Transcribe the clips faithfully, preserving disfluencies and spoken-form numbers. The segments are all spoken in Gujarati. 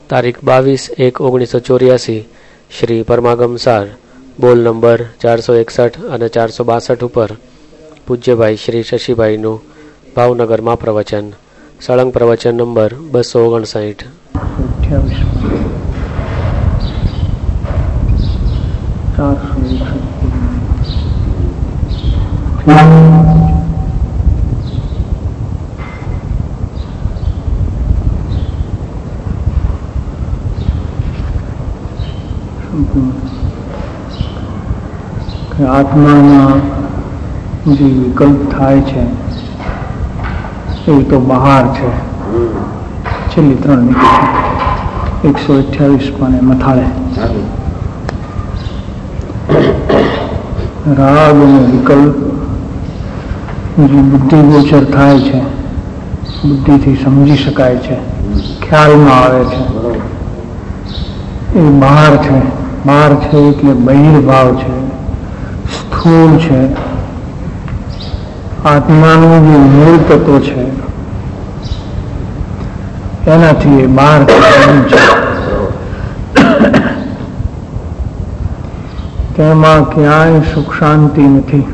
તારીખ બાવીસ એક ઓગણીસો ચોર્યાસી શ્રી પરમાગમ સાર બોલ નંબર ચારસો એકસઠ અને ચારસો બાસઠ ઉપર પૂજ્યભાઈ શ્રી શશીભાઈનું ભાવનગરમાં પ્રવચન. સળંગ પ્રવચન નંબર બસો ઓગણસાઠ. આત્મામાં જે વિકલ્પ થાય છે એ તો બહાર છે. છેલ્લી ત્રણ નીકળી એકસો અઠ્યાવીસ પણ મથાળે રાગ અને વિકલ્પ જે બુદ્ધિ ગોચર થાય છે, બુદ્ધિથી સમજી શકાય છે, ખ્યાલમાં આવે છે, એ બહાર છે. બહાર છે એટલે બહિર્ભાવ છે, સ્થૂળ છે. આત્માનું જે મૂળ તત્વ છે એનાથી એ બહાર છે. તેમાં ક્યાંય સુખ શાંતિ નથી.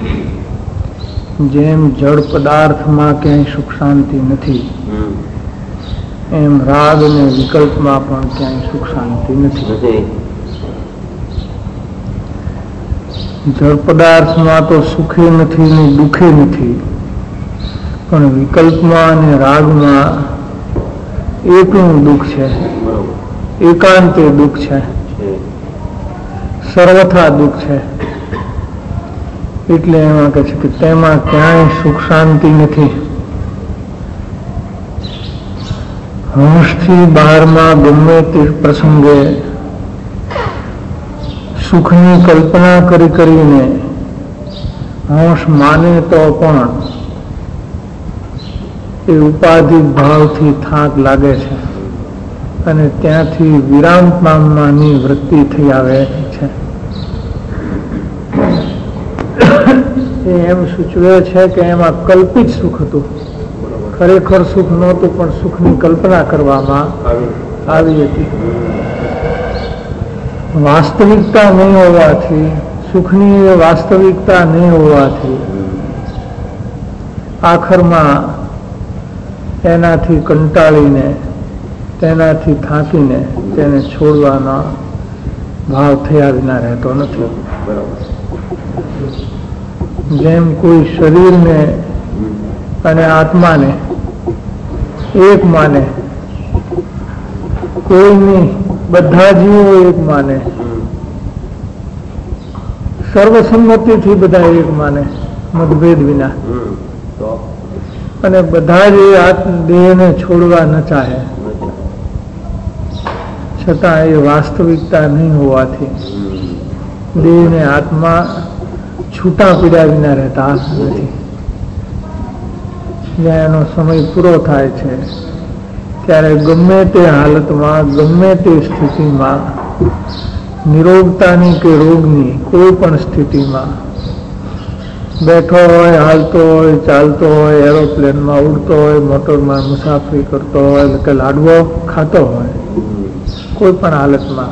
જેમ જળ પદાર્થમાં ક્યાંય સુખ શાંતિ નથી, એમ રાગ અને વિકલ્પમાં પણ ક્યાંય સુખ શાંતિ નથી. જળ પદાર્થમાં તો સુખે નથી ને દુઃખે નથી, પણ વિકલ્પમાં અને રાગમાં એકલું દુઃખ છે, એકાંતે દુઃખ છે, સર્વથા દુઃખ છે. એટલે એમાં કહે છે કે તેમાં ક્યાંય સુખ શાંતિ નથી. હંસથી બહારમાં ગમે તે પ્રસંગે સુખની કલ્પના કરી કરીને હંસ માને તો પણ એ ઉપાધિ ભાવથી થાક લાગે છે અને ત્યાંથી વિરામ પામવાની વૃત્તિ થઈ આવે છે. એ એમ સૂચવે છે કે એમાં કલ્પિત સુખ હતું, ખરેખર સુખ નહોતું, પણ સુખની કલ્પના કરવામાં આવી હતી. વાસ્તવિકતા નહીં હોવાથી, સુખની વાસ્તવિકતા નહીં હોવાથી આખરમાં એનાથી કંટાળીને, તેનાથી થાકીને તેને છોડવાનો ભાવ થયા વિના રહેતો નથી. જેમ કોઈ શરીરને અને આત્માને એક માને, કોઈની બધા જીવો એક માને, સર્વસંમતિથી બધા એક માને, મતભેદ વિના, અને બધા જ દેહને છોડવા ન ચાહે, છતાં એ વાસ્તવિકતા નહીં હોવાથી દેહને આત્મા છૂટા પીડા વિના રહેતા નથી. જ્યાં એનો સમય પૂરો થાય છે ત્યારે ગમે તે હાલતમાં, ગમે તે સ્થિતિમાં, નિરોગતાની કે રોગની કોઈ પણ સ્થિતિમાં, બેઠો હોય, હાલતો હોય, ચાલતો હોય, એરોપ્લેનમાં ઉડતો હોય, મોટરમાં મુસાફરી કરતો હોય, કે લાડવો ખાતો હોય, કોઈ પણ હાલતમાં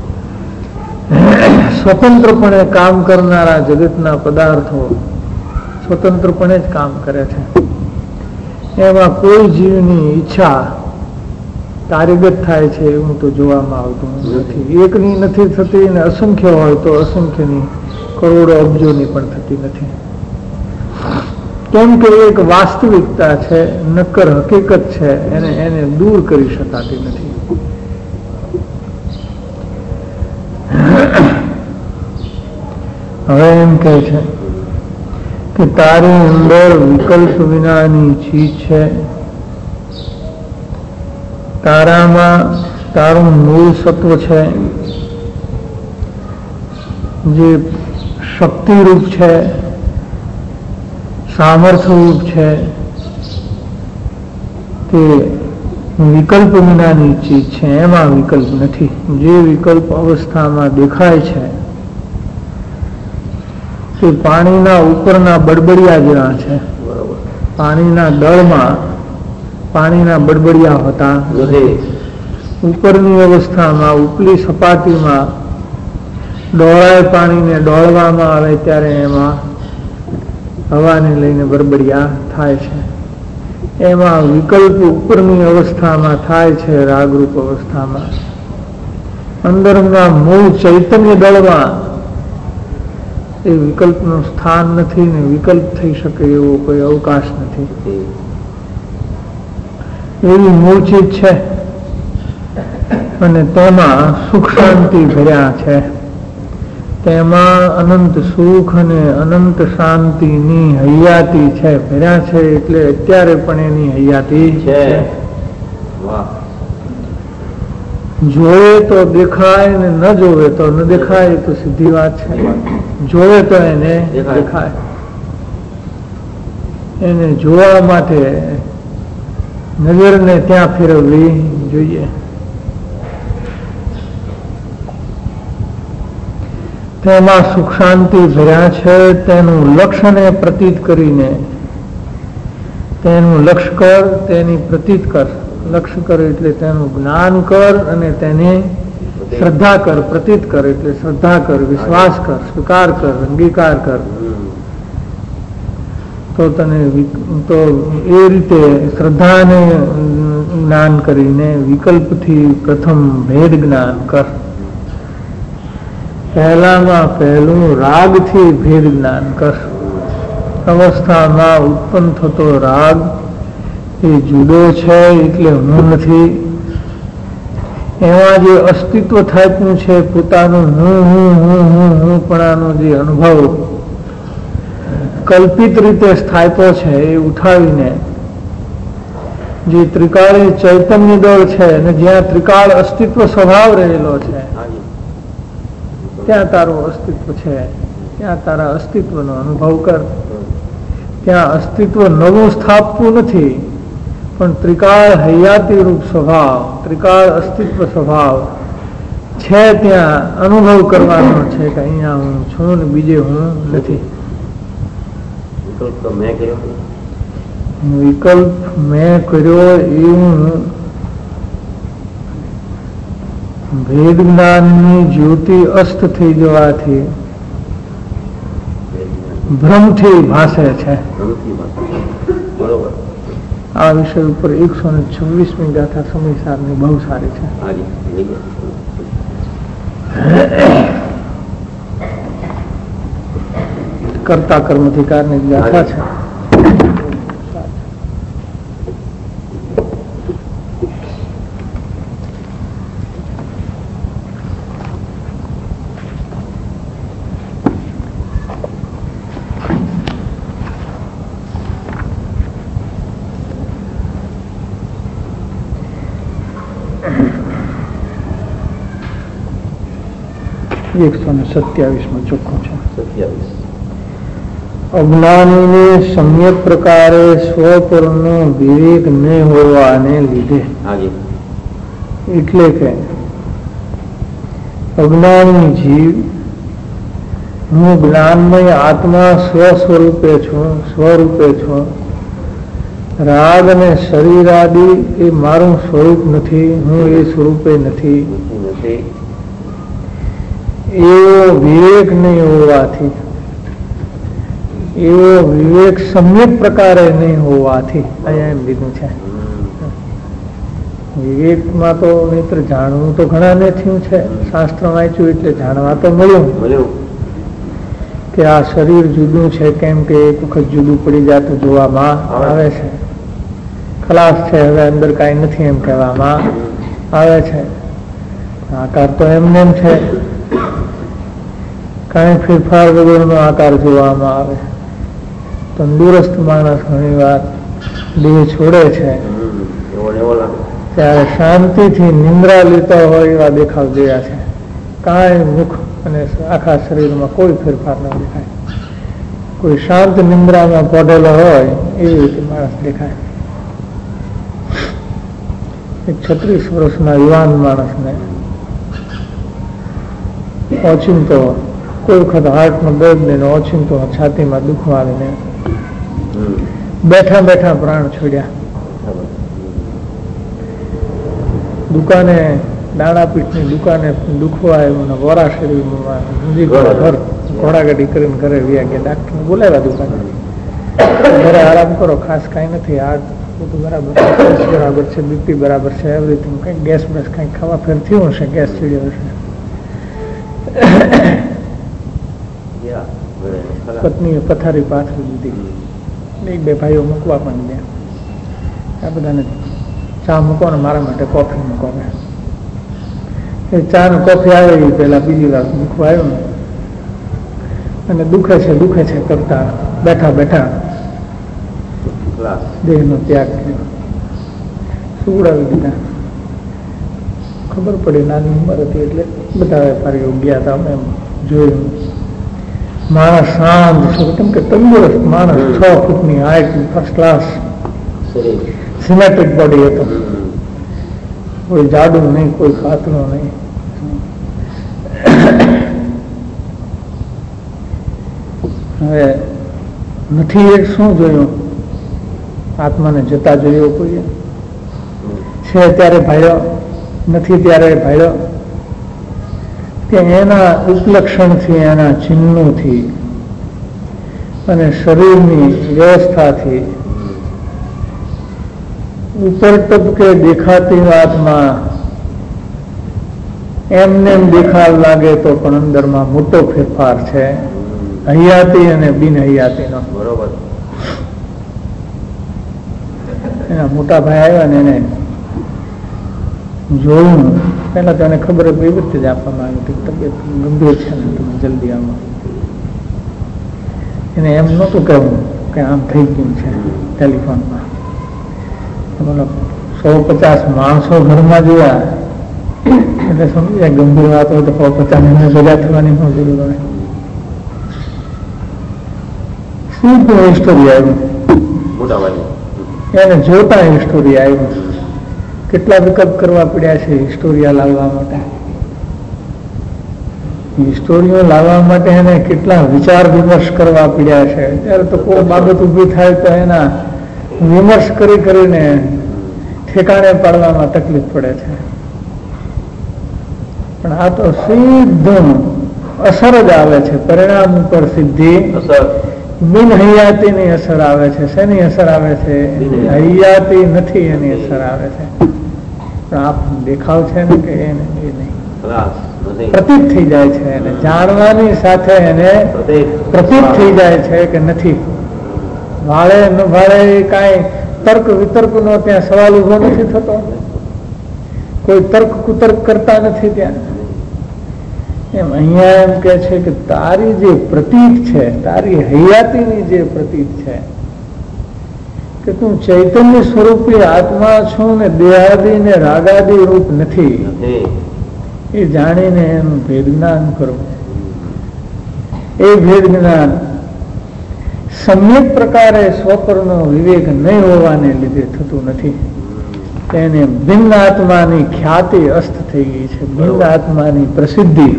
સ્વતંત્રપણે કામ કરનારા જગતના પદાર્થો સ્વતંત્રપણે જ કામ કરે છે. એમાં કોઈ જીવની ઈચ્છા કાર્યગત થાય છે એવું તો જોવામાં આવતું નથી. એકની નથી થતી, અને અસંખ્ય હોય તો અસંખ્યની, કરોડો અબજોની પણ થતી નથી. કેમ કે એક વાસ્તવિકતા છે, નક્કર હકીકત છે, એને એને દૂર કરી શકાતી નથી. હવે એમ કહે છે કે તારી અંદર વિકલ્પ વિનાની ચીજ છે. તારામાં તારું મૂળ સત્વ છે, જે શક્તિરૂપ છે, સામર્થ્યરૂપ છે, તે વિકલ્પ વિનાની ચીજ છે. એમાં વિકલ્પ નથી. જે વિકલ્પ અવસ્થામાં દેખાય છે તે પાણીના ઉપરના બડબડિયા જેવા છે. પાણીના દળમાં પાણીના બડબડિયા હોતા નથી. ઉપરની અવસ્થામાં ઉપલી સપાટીમાં ડોળાય પાણીને ડોળવામાં આવે ત્યારે એમાં હવાને લઈને બરબડિયા થાય છે. એમાં વિકલ્પ ઉપરની અવસ્થામાં થાય છે. રાગરૂપ અવસ્થામાં અંદરના મૂળ ચૈતન્ય દળમાં એ વિકલ્પનું સ્થાન નથી ને વિકલ્પ થઈ શકે એવો કોઈ અવકાશ નથી. એવી મૂળ ચીજ છે અને તેમાં સુખ શાંતિ ભર્યા છે. તેમાં અનંત સુખ અને અનંત શાંતિની હૈયાતી છે. ભર્યા છે એટલે અત્યારે પણ એની હૈયાતી છે. જોવે તો દેખાય ને ન જોવે તો ન દેખાય તો સીધી વાત છે. જોવે તો એને દેખાય. એને જોવા માટે નજરને ત્યાં ફેરવવી જોઈએ. તેમાં સુખ શાંતિ ભર્યા છે. તેનું લક્ષ્યને પ્રતીત કરીને તેનું લક્ષ્ય કર, તેની પ્રતીત કર. લક્ષ્ય કર એટલે તેનું જ્ઞાન કર અને તેની શ્રદ્ધા કર. પ્રતીત કર એટલે શ્રદ્ધા કર, વિશ્વાસ કર, સ્વીકાર કર, અંગીકાર કર. તો તને તો એ રીતે શ્રદ્ધાને જ્ઞાન કરીને વિકલ્પથી પ્રથમ ભેદ જ્ઞાન કર. પહેલામાં પહેલું રાગથી ભેદ જ્ઞાન કર. અવસ્થામાં ઉત્પન્ન થતો રાગ એ જુદો છે એટલે હું નથી. એમાં જે અસ્તિત્વ થાપ્યું છે પોતાનું હું હું હું હું હું પણાનો જે અનુભવ કલ્પિત રીતે સ્થાપ્યો છે એ ઉઠાવીને જે ત્રિકાળી ચૈતન્ય દળ છે અને જ્યાં ત્રિકાળ અસ્તિત્વ સ્વભાવ રહેલો છે ત્યાં તારું અસ્તિત્વ છે. ત્યાં તારા અસ્તિત્વનો અનુભવ કર. ત્યાં અસ્તિત્વ નવું સ્થાપવું નથી પણ ત્રિકાળ હૈયાતી રૂપ સ્વભાવ, ત્રિકાળ અસ્તિત્વ સ્વભાવ છે ત્યાં અનુભવ કરવાનો છે કે અહીંયા હું છું ને બીજે હું નથી. વિકલ્પ મેં કર્યો એવું ભેદ જ્ઞાનની જ્યોતિ અસ્ત થઈ જવાથી ભ્રમથી ભાસે છે. આ વિષય ઉપર એકસો ને છવ્વીસમી ગાથા સમયસારની બહુ સારી છે. કર્તા કર્મધિકારની ગાથા છે. એકસો ને સત્યાવીસ માં ચોખ્ખું છે. સત્યાવીસ અજ્ઞાનીને સમ્યક પ્રકારે સ્વપરનો વિવેક ન હોવાને લીધે એટલે કે અજ્ઞાની જીવ હું જ્ઞાનમય આત્મા સ્વ સ્વરૂપે છું, સ્વરૂપે છું. રાગ અને શરીર આદિ એ મારું સ્વરૂપ નથી, હું એ સ્વરૂપે નથી. એવો વિવેક નહીં હોવાથી, એવો વિવેક સમ્યક પ્રકારે નહીં હોવાથી અહીંયા એમ લીધું છે. વિવેકમાં તો મિત્ર જાણવું તો ઘણા ને થયું છે. શાસ્ત્ર વાંચ્યું એટલે જાણવા તો મળ્યું કે આ શરીર જુદું છે, કેમ કે એક વખત જુદું પડી જાય તો જોવામાં આવે છે. ખલાસ છે, હવે અંદર કાંઈ નથી એમ કહેવામાં આવે છે. આકાર તો એમને એમ છે, કાંઈ ફેરફાર વગરનો આકાર જોવામાં આવે. તંદુરસ્ત માણસ ઘણી વાર દેહ છોડે છે ત્યારે શાંતિથી નિંદ્રા લેતા હોય એવા દેખાવ જોયા છે. કાંઈ મુખ અને આખા શરીરમાં કોઈ ફેરફાર ન દેખાય. કોઈ શાંત નિંદ્રામાં પડેલો હોય એવી રીતે માણસ દેખાય. એક છત્રીસ વર્ષના યુવાન માણસને ઓચિંતો કોઈ વખત હાર્ટનો દર્દ ને ઓચિંતો છાતીમાં દુખવા આવીને બેઠા બેઠા પ્રાણ છોડ્યા. દુકાને દાણાપીઠની દુકાને દુખવા આવ્યું ને વોરા શરીરમાં ઘર ઘોડાગાડી કરીને ઘરે વ્યા ગયા. ડાક્ટરને બોલાવ્યા દુકાને, ઘરે આરામ કરો, ખાસ કાંઈ નથી, આ બધું બરાબર છે, બરાબર છે, બીપી બરાબર છે, એવરીથિંગ. કંઈક ગેસ બેસ કંઈક ખાવા ફેર થયું હશે, ગેસ ચડ્યો હશે. પત્નીએ પથારી પાથરી દીધી, એક બે ભાઈઓ મૂકવા પણ ગયા. આ બધાને ચા મૂકો ને મારા માટે કોફી મૂકો. એ ચા ને કોફી આવે એ પેલા બીજી વાર મૂકવા આવ્યું ને, અને દુખે છે દુખે છે કરતા બેઠા બેઠા દેહ નો ત્યાગ કર્યો, સુવડાવી દીધા. ખબર પડી નાની ઉંમર હતી એટલે બધા વેપારીઓ ગયા હતા. અમે જોયું માણસ શાંત છે, કેમ કે તંદુરસ્ત માણસ, છ ફૂટની height, first class symmetric body હતો, કોઈ જાડું નહીં, કોઈ પાતળો નહીં. હવે નથી એ શું જોયું? આત્માને જતા જોયો કોઈએ? છે ત્યારે ભાડ્યો, નથી ત્યારે ભાડ્યો. કે એના ઉપલક્ષણથી, એના ચિહ્નોથી અને શરીરની વ્યવસ્થાથી ઉપર ટપકે દેખાતી વાતમાં એમને એમ દેખાવ લાગે તો પણ અંદરમાં મોટો ફેરફાર છે, હૈયાતી અને બિન હૈયાતીનો. બરોબર. એના મોટા ભાઈ આવ્યા ને એને જોયું. પહેલા તો એને ખબર એવી રીતે જ આપવામાં આવી કે તબિયત ગંભીર છે ને તમે જલ્દી આવો. એને એમ નહોતું કહેવું કે આમ થઈ ગયું છે ટેલિફોનમાં. બોલો સો પચાસ માણસો ઘરમાં જોયા એટલે સમજી જાય ગંભીર વાત હોય તો સો પચાસ એને ભેગા થવાની ન જરૂર હોય. શું સ્ટોરી આવ્યું એને જોતા સ્ટોરી આવ્યું. કેટલા વિકલ્પ કરવા પડ્યા છે હિસ્ટોરિયા લાવવા માટે. હિસ્ટોરીઓ લાવવા માટે એને કેટલા વિચાર વિમર્શ કરવા પડ્યા છે. ત્યારે તો કોઈ બાબત ઊભી થાય તો એના વિમર્શ કરી કરીને ઠેકાણે પાડવામાં તકલીફ પડે છે. પણ આ તો સીધું અસર જ આવે છે, પરિણામ ઉપર સીધી બિન હૈયાતીની અસર આવે છે. શેની અસર આવે છે? હૈયાતી નથી એની અસર આવે છે. પણ આપ દેખાવ છે ને કે એને એ નહીં, પ્રતીત થઈ જાય છે. એને જાણવાની સાથે એને પ્રતીત થઈ જાય છે કે નથી. વાળે ન વાળે કાંઈ તર્ક વિતર્ક નો ત્યાં સવાલ ઉભો નથી થતો, કોઈ તર્ક કુતર્ક કરતા નથી ત્યાં. એમ અહીંયા એમ કે છે કે તારી જે પ્રતીત છે, તારી હૈયાતીની જે પ્રતીત છે કે તું ચૈતન્ય સ્વરૂપી આત્મા છું ને દેહાદી ને રાગાદી રૂપ નથી, એ જાણીને એનું ભેદ જ્ઞાન કરવું. એ ભેદ જ્ઞાન સમ્યક પ્રકારે સ્વપરનો વિવેક નહીં હોવાને લીધે થતું નથી. તેને ભિન્ન આત્માની ખ્યાતિ અસ્ત થઈ ગઈ છે, ભિન્ન આત્માની પ્રસિદ્ધિ.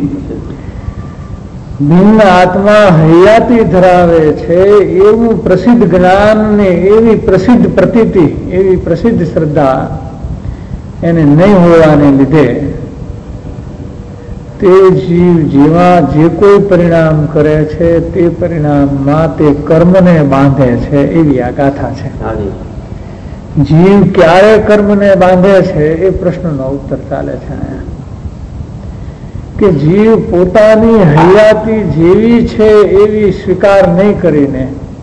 ભિન્ન આત્મા હૈયાતી ધરાવે છે એવું પ્રસિદ્ધ જ્ઞાન ને એવી પ્રસિદ્ધ પ્રતીતિ, એવી પ્રસિદ્ધ શ્રદ્ધા એને નહીં હોવાને લીધે તે જીવ જેવા જે કોઈ પરિણામ કરે છે તે પરિણામમાં તે કર્મને બાંધે છે, એવી આ ગાથા છે. જીવ ક્યારે કર્મને બાંધે છે એ પ્રશ્નનો ઉત્તર ચાલે છે કે જીવ પોતાની હૈયાતી જેવી છે એવી સ્વીકાર નહીં કરીને,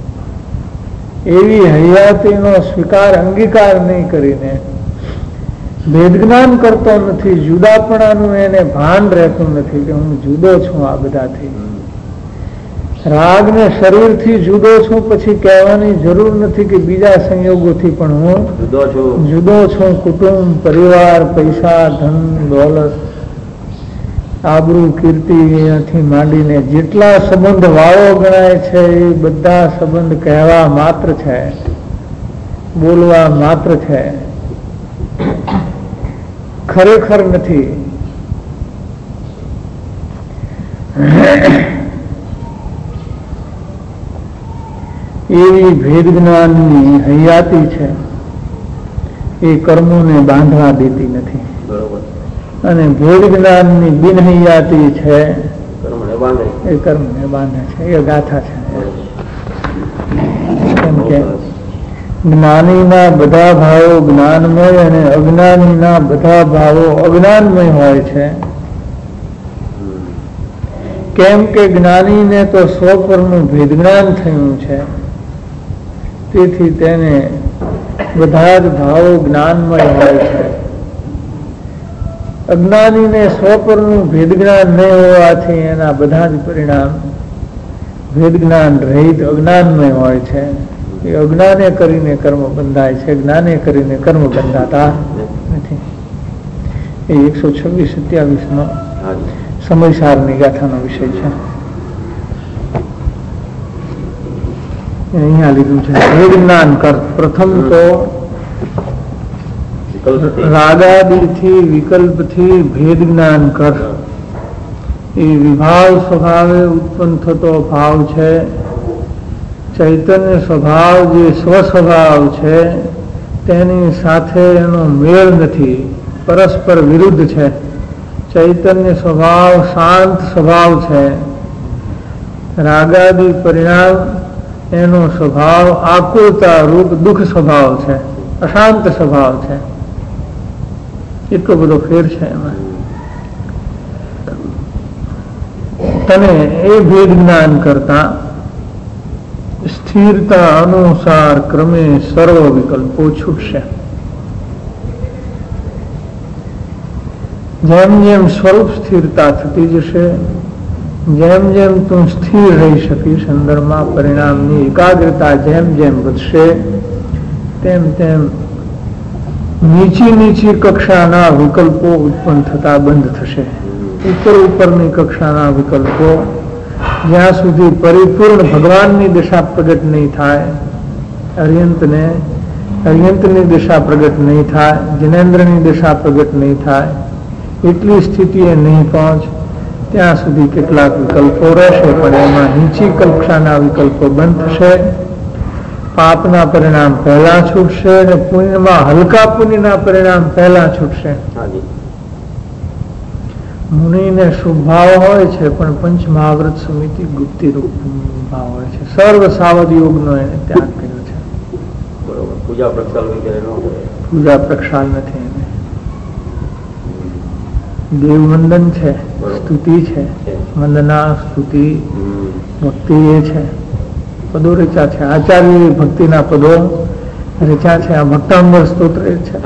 એવી હૈયાતીનો સ્વીકાર અંગીકાર નહીં કરીને ભેદ જ્ઞાન કરતો નથી, જુદાપણાનું એને ભાન રહેતું નથી કે હું જુદો છું આ બધાથી. રાગ ને શરીરથી જુદો છું પછી કહેવાની જરૂર નથી કે બીજા સંયોગોથી પણ હું જુદો છું. જુદો છું કુટુંબ, પરિવાર, પૈસા, ધન, દોલત, આબરૂ, કીર્તિ થી માંડીને જેટલા સંબંધ વાળો ગણાય છે એ બધા સંબંધ કહેવા માત્ર છે, બોલવા માત્ર છે, ખરેખર નથી. એવી ભેદ જ્ઞાનની હૈયાતી છે એ કર્મોને બાંધવા દેતી નથી. અને ભેદ જ્ઞાનની બિનહૈયાતી છે એ કર્મને બાંધે છે. એ ગાથા છે. કેમ કે જ્ઞાનીના બધા ભાવો જ્ઞાનમય અને અજ્ઞાનીના બધા ભાવો અજ્ઞાનમય હોય છે. કેમ કે જ્ઞાનીને તો સ્વપરનું ભેદ જ્ઞાન થયું છે, તેથી તેને બધા જ ભાવો જ્ઞાનમય હોય છે. અજ્ઞાનીને સ્વપરનું ભેદ જ્ઞાન નહીં હોવાથી એના બધા જ પરિણામ ભેદ જ્ઞાન રહિત અજ્ઞાનમય હોય છે. એ અજ્ઞાને કરીને કર્મ બંધાય છે, જ્ઞાને કરીને કર્મ બંધાતા નથી. એ એકસો છવ્વીસ સત્યાવીસ નો સમયસારની ગાથાનો વિષય છે. અહીંયા લીધું છે ભેદ જ્ઞાન કર. પ્રથમ તો રાગાદિથી વિકલ્પથી ભેદ જ્ઞાન કર. એ વિભાવ સ્વભાવે ઉત્પન્ન થતો ભાવ છે. ચૈતન્ય સ્વભાવ જે સ્વસ્વભાવ છે તેની સાથે એનો મેળ નથી, પરસ્પર વિરુદ્ધ છે. ચૈતન્ય સ્વભાવ શાંત સ્વભાવ છે. રાગાદિ પરિણામ એનો સ્વભાવ આકુલતા રૂપ દુઃખ સ્વભાવ છે, અશાંત સ્વભાવ છે. એટલો બધો ફેર છે એમાં. તને એ ભેદ જ્ઞાન કરતા સ્થિરતા અનુસાર ક્રમે સર્વ વિકલ્પો છૂટશે. જેમ જેમ સ્વરૂપ સ્થિરતા થતી જશે, જેમ જેમ તું સ્થિર રહી શકીશ, અંદરમાં પરિણામની એકાગ્રતા જેમ જેમ વધશે તેમ તેમ નીચી નીચી કક્ષાના વિકલ્પો ઉત્પન્ન થતા બંધ થશે. ઉપર ઉપરની કક્ષાના વિકલ્પો જ્યાં સુધી પરિપૂર્ણ ભગવાનની દિશા પ્રગટ નહીં થાય, અર્યંતને અર્યંતની દિશા પ્રગટ નહીં થાય, જિનેન્દ્રની દિશા પ્રગટ નહીં થાય, એટલી સ્થિતિએ નહીં પહોંચ ત્યાં સુધી કેટલાક વિકલ્પો રહેશે, પણ એમાં નીચી કક્ષાના વિકલ્પો બંધ થશે. પાપના પરિણામ પહેલા છૂટશે અને પુણ્યમાં હલકા પુણ્યના પરિણામ પહેલા છૂટશે. મુનિને શુભ ભાવ હોય છે, પણ પંચમહાવ્રત સમિતિ ગુપ્તિ રૂપ ભાવ હોય છે. સર્વ સાવધ યોગનો એને ત્યાગ કર્યો છે. પૂજા પ્રક્ષાલ પૂજા પ્રક્ષાલ નથી એને. દેવવંદન છે, સ્તુતિ છે, વંદના સ્તુતિ ભક્તિ એ છે. પદો રચ્યા છે, આચાર્ય ભક્તિના પદો રચ્યા છે. આ ભક્તાંબર સ્તોત્ર એ છે.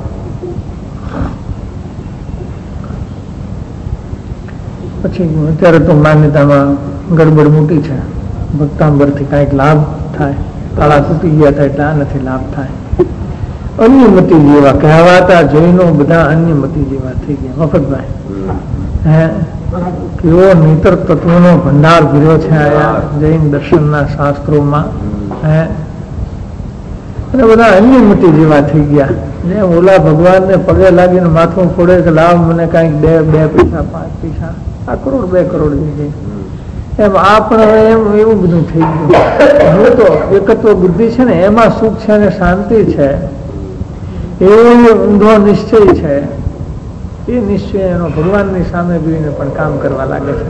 પછી અત્યારે તો માન્યતામાં ગડબડ મોટી છે. ભક્તાંબરથી કાંઈક લાભ થાય, તાળા તૂટી ગયા થાય એટલે આ નથી લાભ થાય. અન્યમતી જેવા કહેવાતા જૈનો બધા અન્યમતી જેવા થઈ ગયા. મફતભાઈ હે કેવો નિતર તત્વનો ભંડાર ભર્યો છે આયા જૈન દર્શનના શાસ્ત્રોમાં. હે અને બધા અન્યમતી જેવા થઈ ગયા. જે ઓલા ભગવાનને પગે લાગીને માથું ફોડે કે લાવ મને કાંઈક બે બે પૈસા પાંચ પૈસા, આ કરોડ બે કરોડ દીધી, એમ આ પણ એમ એવું બધું થઈ ગયું. હવે તો એકત્વ બુદ્ધિ છે ને એમાં સુખ છે અને શાંતિ છે, એવો ઊંધો નિશ્ચય છે. એ નિશ્ચય એનો ભગવાનની સામે જોઈને પણ કામ કરવા લાગે છે.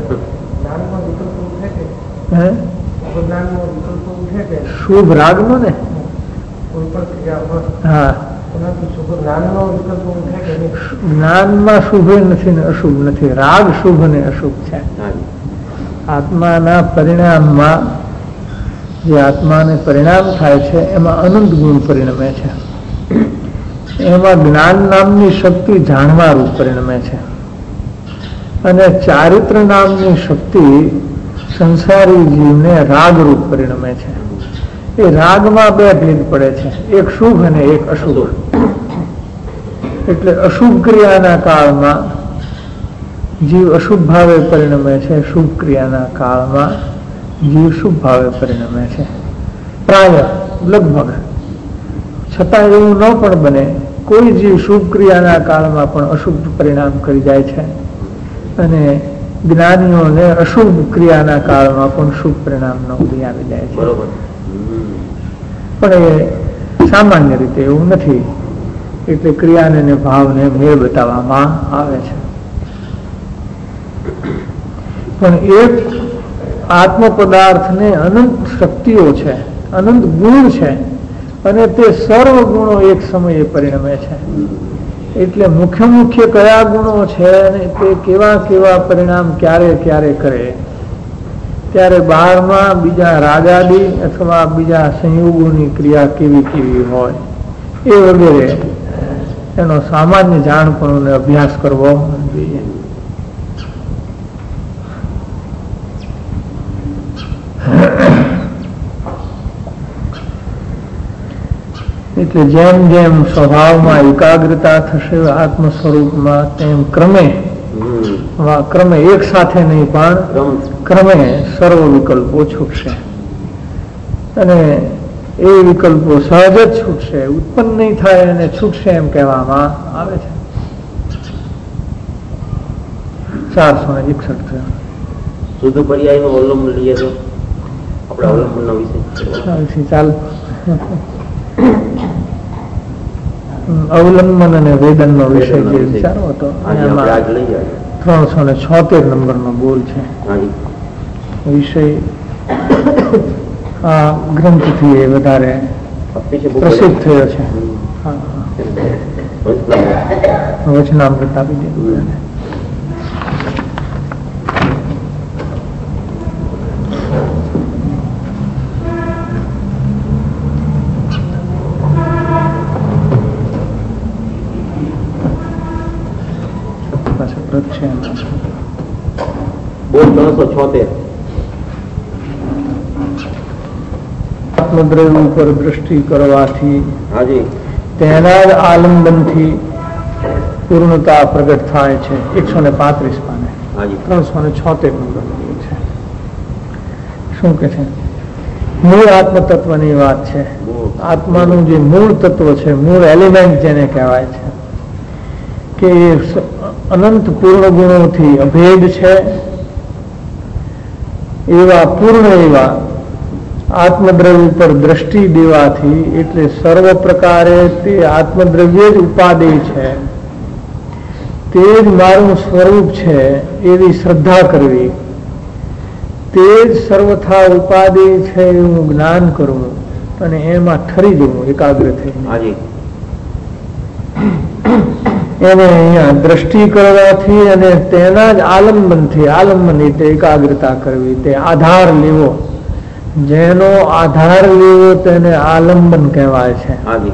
હે શુભ રાગનો ને હા, જ્ઞાનમાં શુભ નથી ને અશુભ નથી. રાગ શુભ ને અશુભ છે. આત્માના પરિણામમાં જે આત્માને પરિણામ થાય છે એમાં અનંત ગુણ પરિણમે છે. એમાં જ્ઞાન નામની શક્તિ જાણવા રૂપ પરિણમે છે, અને ચારિત્ર નામની શક્તિ સંસારી જીવને રાગ રૂપ પરિણમે છે. એ રાગમાં બે ભેદ પડે છે, એક શુભ અને એક અશુભ. એટલે અશુભ ક્રિયાના કાળમાં જીવ અશુભ ભાવે પરિણમે છે, શુભ ક્રિયાના કાળમાં જીવ શુભ ભાવે પરિણમે છે. પ્રાય લગભગ છતાં એવું ન પણ બને, કોઈ જીવ શુભ ક્રિયાના કાળમાં પણ અશુભ પરિણામ કરી જાય છે, અને જ્ઞાનીઓને અશુભ ક્રિયાના કાળમાં પણ શુભ પરિણામ ન ઉદય આવી જાય છે. પણ એ સામાન્ય રીતે એવું નથી. એટલે ક્રિયાને ને ભાવને મેળ બતાવવામાં આવે છે. પણ એક આત્મ પદાર્થને અનંત શક્તિઓ છે, અનંત ગુણ છે, અને તે સર્વ ગુણો એક સમયે પરિણમે છે. એટલે મુખ્ય મુખ્ય કયા ગુણો છે અને તે કેવા કેવા પરિણામ ક્યારે ક્યારે કરે, ત્યારે બહારમાં બીજા રાગાદી અથવા બીજા સંયોગોની ક્રિયા કેવી કેવી હોય એ વગેરે એનો સામાન્ય જાણપણું અભ્યાસ કરવો જોઈએ. એટલે જેમ જેમ સ્વભાવમાં એકાગ્રતા થશે આત્મ સ્વરૂપમાં, તેમ ક્રમે ક્રમે એક સાથે નહીં પણ ક્રમે સર્વ વિકલ્પો છૂટશે. અને એ વિકલ્પો સહજ જ છૂટશે, ઉત્પન્ન નહીં થાય અને છૂટશે એમ કહેવામાં આવે છે. ચારસો ને એકસઠ થયો. શુદ્ધ પર્યાયનો અવલંબન લઈએ તો આપણે અવલંબનનો વિષય ચાલ અવલંબન અને વેદન નો વિષય જે વિચારો હતો ત્રણસો ને છોતેર નંબર નો બોલ છે. વિષય આ ગ્રંથથી એ વધારે પ્રસિદ્ધ થયો છે. વચનામૃત આપી દીધું. આત્મદ્રવ્ય ઉપર દ્રષ્ટિ કરવાથી તેના જ આલંબનથી પૂર્ણતા પ્રગટ થાય છે. એકસો ને પાંત્રીસ પાને ત્રણસો ને છોતેર નંબર છે. શું કે છે? મૂળ આત્મ તત્વની વાત છે. આત્માનું જે મૂળ તત્વ છે, મૂળ એલિમેન્ટ જેને કહેવાય છે, કે અનંત પૂર્ણ ગુણોથી અભેદ છે, એવા પૂર્ણ એવા આત્મદ્રવ્ય પર દ્રષ્ટિ દેવાથી, એટલે સર્વ પ્રકારે તે આત્મદ્રવ્ય જ ઉપાદેય છે, તે જ મારું સ્વરૂપ છે એવી શ્રદ્ધા કરવી, તે જ સર્વથા ઉપાદેય છે એવું જ્ઞાન કરવું અને એમાં ઠરી જવું એકાગ્ર થઈને. એને અહીંયા દ્રષ્ટિ કરવાથી અને તેના જ આલંબનથી, આલંબન એટલે એકાગ્રતા કરવી, તે આધાર લેવો, જેનો આધાર લેવો તેને આલંબન કહેવાય છે.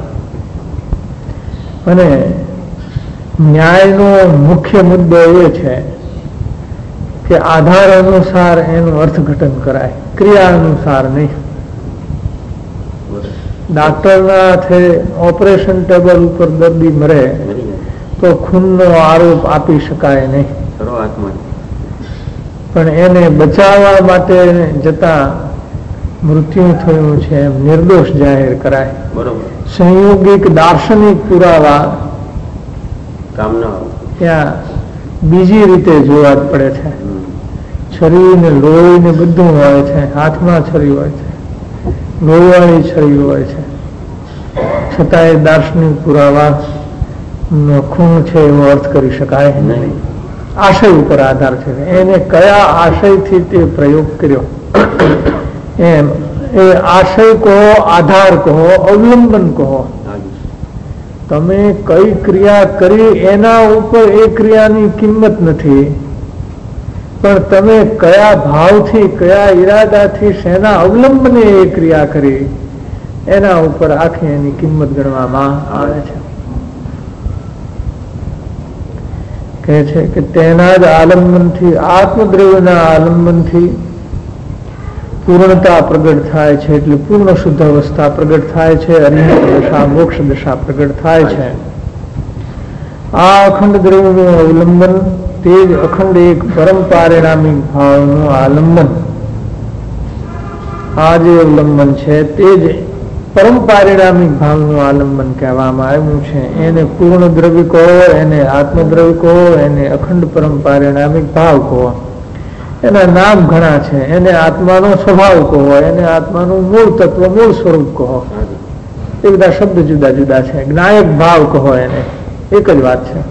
અને ન્યાયનો મુખ્ય મુદ્દો એ છે કે આધાર અનુસાર એનું અર્થઘટન કરાય, ક્રિયા અનુસાર નહીં. ડાક્ટરના હાથે ઓપરેશન ટેબલ ઉપર દર્દી મરે તો ખૂનનો આરોપ આપી શકાય નહીં, પણ એને બચાવવા માટે જતા મૃત્યુ થયું છે એમ નિર્દોષ જાહેર કરાય. સંયોગિક દાર્શનિક પુરાવા ત્યાં બીજી રીતે જોવા જ પડે છે. છરી ને લોહી ને બધું હોય છે, હાથમાં છરી હોય છે, લોહીવાળી છરી હોય છે, છતાંય દાર્શનિક પુરાવા નો ખૂન છે એવો અર્થ કરી શકાય નહીં. આશય ઉપર આધાર છે, એને કયા આશયથી તે પ્રયોગ કર્યો એમ. એ આશય કહો, આધાર કહો, અવલંબન કહો, તમે કઈ ક્રિયા કરી એના ઉપર એ ક્રિયાની કિંમત નથી, પણ તમે કયા ભાવથી, કયા ઈરાદાથી, શેના અવલંબને એ ક્રિયા કરી એના ઉપર આખી એની કિંમત ગણવામાં આવે છે. કહે છે કે તેના જ આલંબનથી, આત્મદ્રવ્યના આલંબનથી પૂર્ણતા પ્રગટ થાય છે, એટલે પૂર્ણ શુદ્ધ અવસ્થા પ્રગટ થાય છે, અરિહંત દશા, મોક્ષ દશા પ્રગટ થાય છે. આ અખંડ દ્રવ્યનું અવલંબન તે જ અખંડ એક પરમ પારિણામિક ભાવનું આલંબન. આ જે અવલંબન છે તે જ પરમ પારિણામિક ભાવનું આલંબન કહેવામાં આવ્યું છે. એને પૂર્ણ દ્રવ્ય કહો, એને આત્મદ્રવ્ય કહો, એને અખંડ પરમ પારિણામિક ભાવ કહો, એના નામ ઘણા છે. એને આત્માનો સ્વભાવ કહો, એને આત્માનું મૂળ તત્વ, મૂળ સ્વરૂપ કહો. એ બધા શબ્દ જુદા જુદા છે. જ્ઞાયક ભાવ કહો એને, એક જ વાત છે.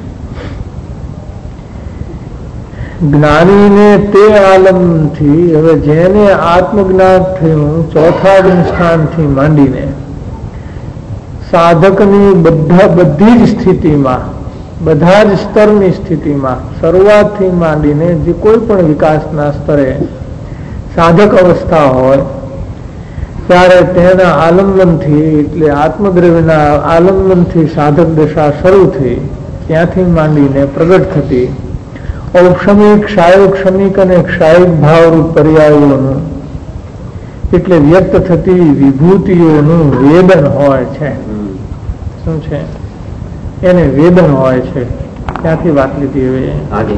જ્ઞાનીને તે આલમથી, હવે જેને આત્મજ્ઞાન થયું ચોથા સ્થાનથી માંડીને સાધકની બધા બધી જ સ્થિતિમાં, બધા જ સ્તરની સ્થિતિમાં, શરૂઆતથી માંડીને જે કોઈ પણ વિકાસના સ્તરે સાધક અવસ્થા હોય ત્યારે તેના આલંબનથી, એટલે આત્મદ્રવ્યના આલંબનથી સાધક દશા શરૂ થઈ, ત્યાંથી માંડીને પ્રગટ થતી ઔક્ષમિક, ક્ષાયોક્ષમિક અને ક્ષાયિક ભાવરૂપ પર્યાયોનું, એટલે વ્યક્ત થતી વિભૂતિઓનું વેદન હોય છે. શું છે એને વેદન હોય છે. ક્યાંથી વાત લીધી હવે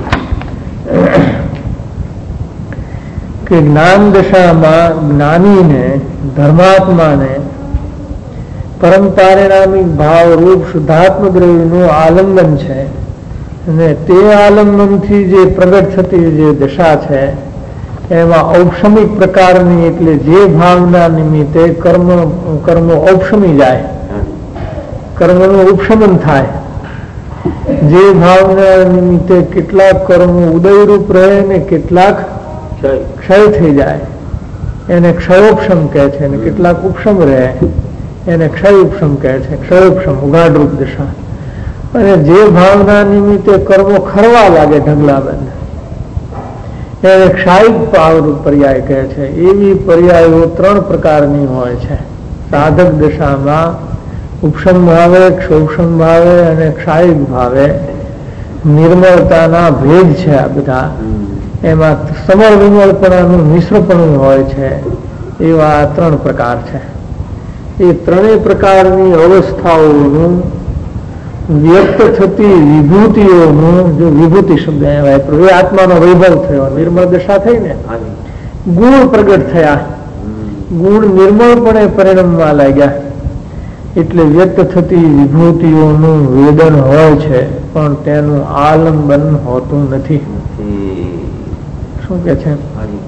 કે જ્ઞાન દશામાં જ્ઞાનીને, ધર્માત્માને પરમ પારિણામિક ભાવ રૂપ શુદ્ધાત્મ દ્રવ્યનું આલંબન છે અને તે આલંબનથી જે પ્રગટ થતી જે દશા છે એમાં ઔક્ષમિક પ્રકારની, એટલે જે ભાવના નિમિત્તે કર્મ કર્મો ઔક્ષમી જાય, કર્મનું ઉપશમન થાય, જે ભાવના નિમિત્તે કેટલાક કર્મો ઉદયરૂપ રહે ને કેટલાક ક્ષય થઈ જાય એને ક્ષયોપશમ કહે છે, અને કેટલાક ઉપશમ રહે એને ક્ષય ઉપશમ કહે છે. ક્ષયોપશમ ઉઘાડરૂપ દશા. અને જે ભાવના નિમિત્તે કર્મો ખરવા લાગે ઢગલાબંધ એને ક્ષાયિક ભાવરૂપ પર્યાય કહે છે. એવી પર્યાયો ત્રણ પ્રકારની હોય છે સાધક દશામાં: ઉપશમ ભાવે, ક્ષોક્ષમ ભાવે અને ક્ષાયિક ભાવે. નિર્મળતાના ભેદ છે આ બધા. એમાં સમર વિમળપણાનું મિશ્રપણું હોય છે. એવા ત્રણ પ્રકાર છે. એ ત્રણેય પ્રકારની અવસ્થાઓનું વ્યક્ત થતી વિભૂતિઓનું, જો વિભૂતિ શબ્દ વાપર્યો, એ આત્માનો વૈભવ થયો, નિર્મળ દશા થઈ ને, ગુણ પ્રગટ થયા, ગુણ નિર્મળપણે પરિણમવા લાગ્યા, એટલે વ્યક્ત થતી વિભૂતિઓનું વેદન હોય છે, પણ તેનું આલંબન હોતું નથી. શું કે છે?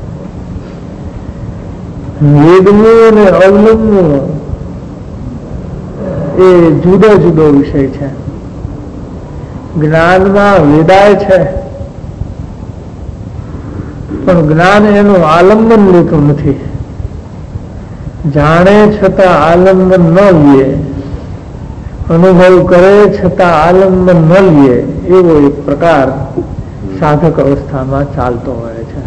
વેદનું અને અવલંબનું એ જુદો જુદો વિષય છે. જ્ઞાનમાં વેદાય છે, પણ જ્ઞાન એનું આલંબન લેતું નથી. જાણે છતાં આલંબન ન લે, અનુભવ કરે છતાં આલંબન ન લે, એવો એક પ્રકાર સાધક અવસ્થામાં ચાલતો હોય છે.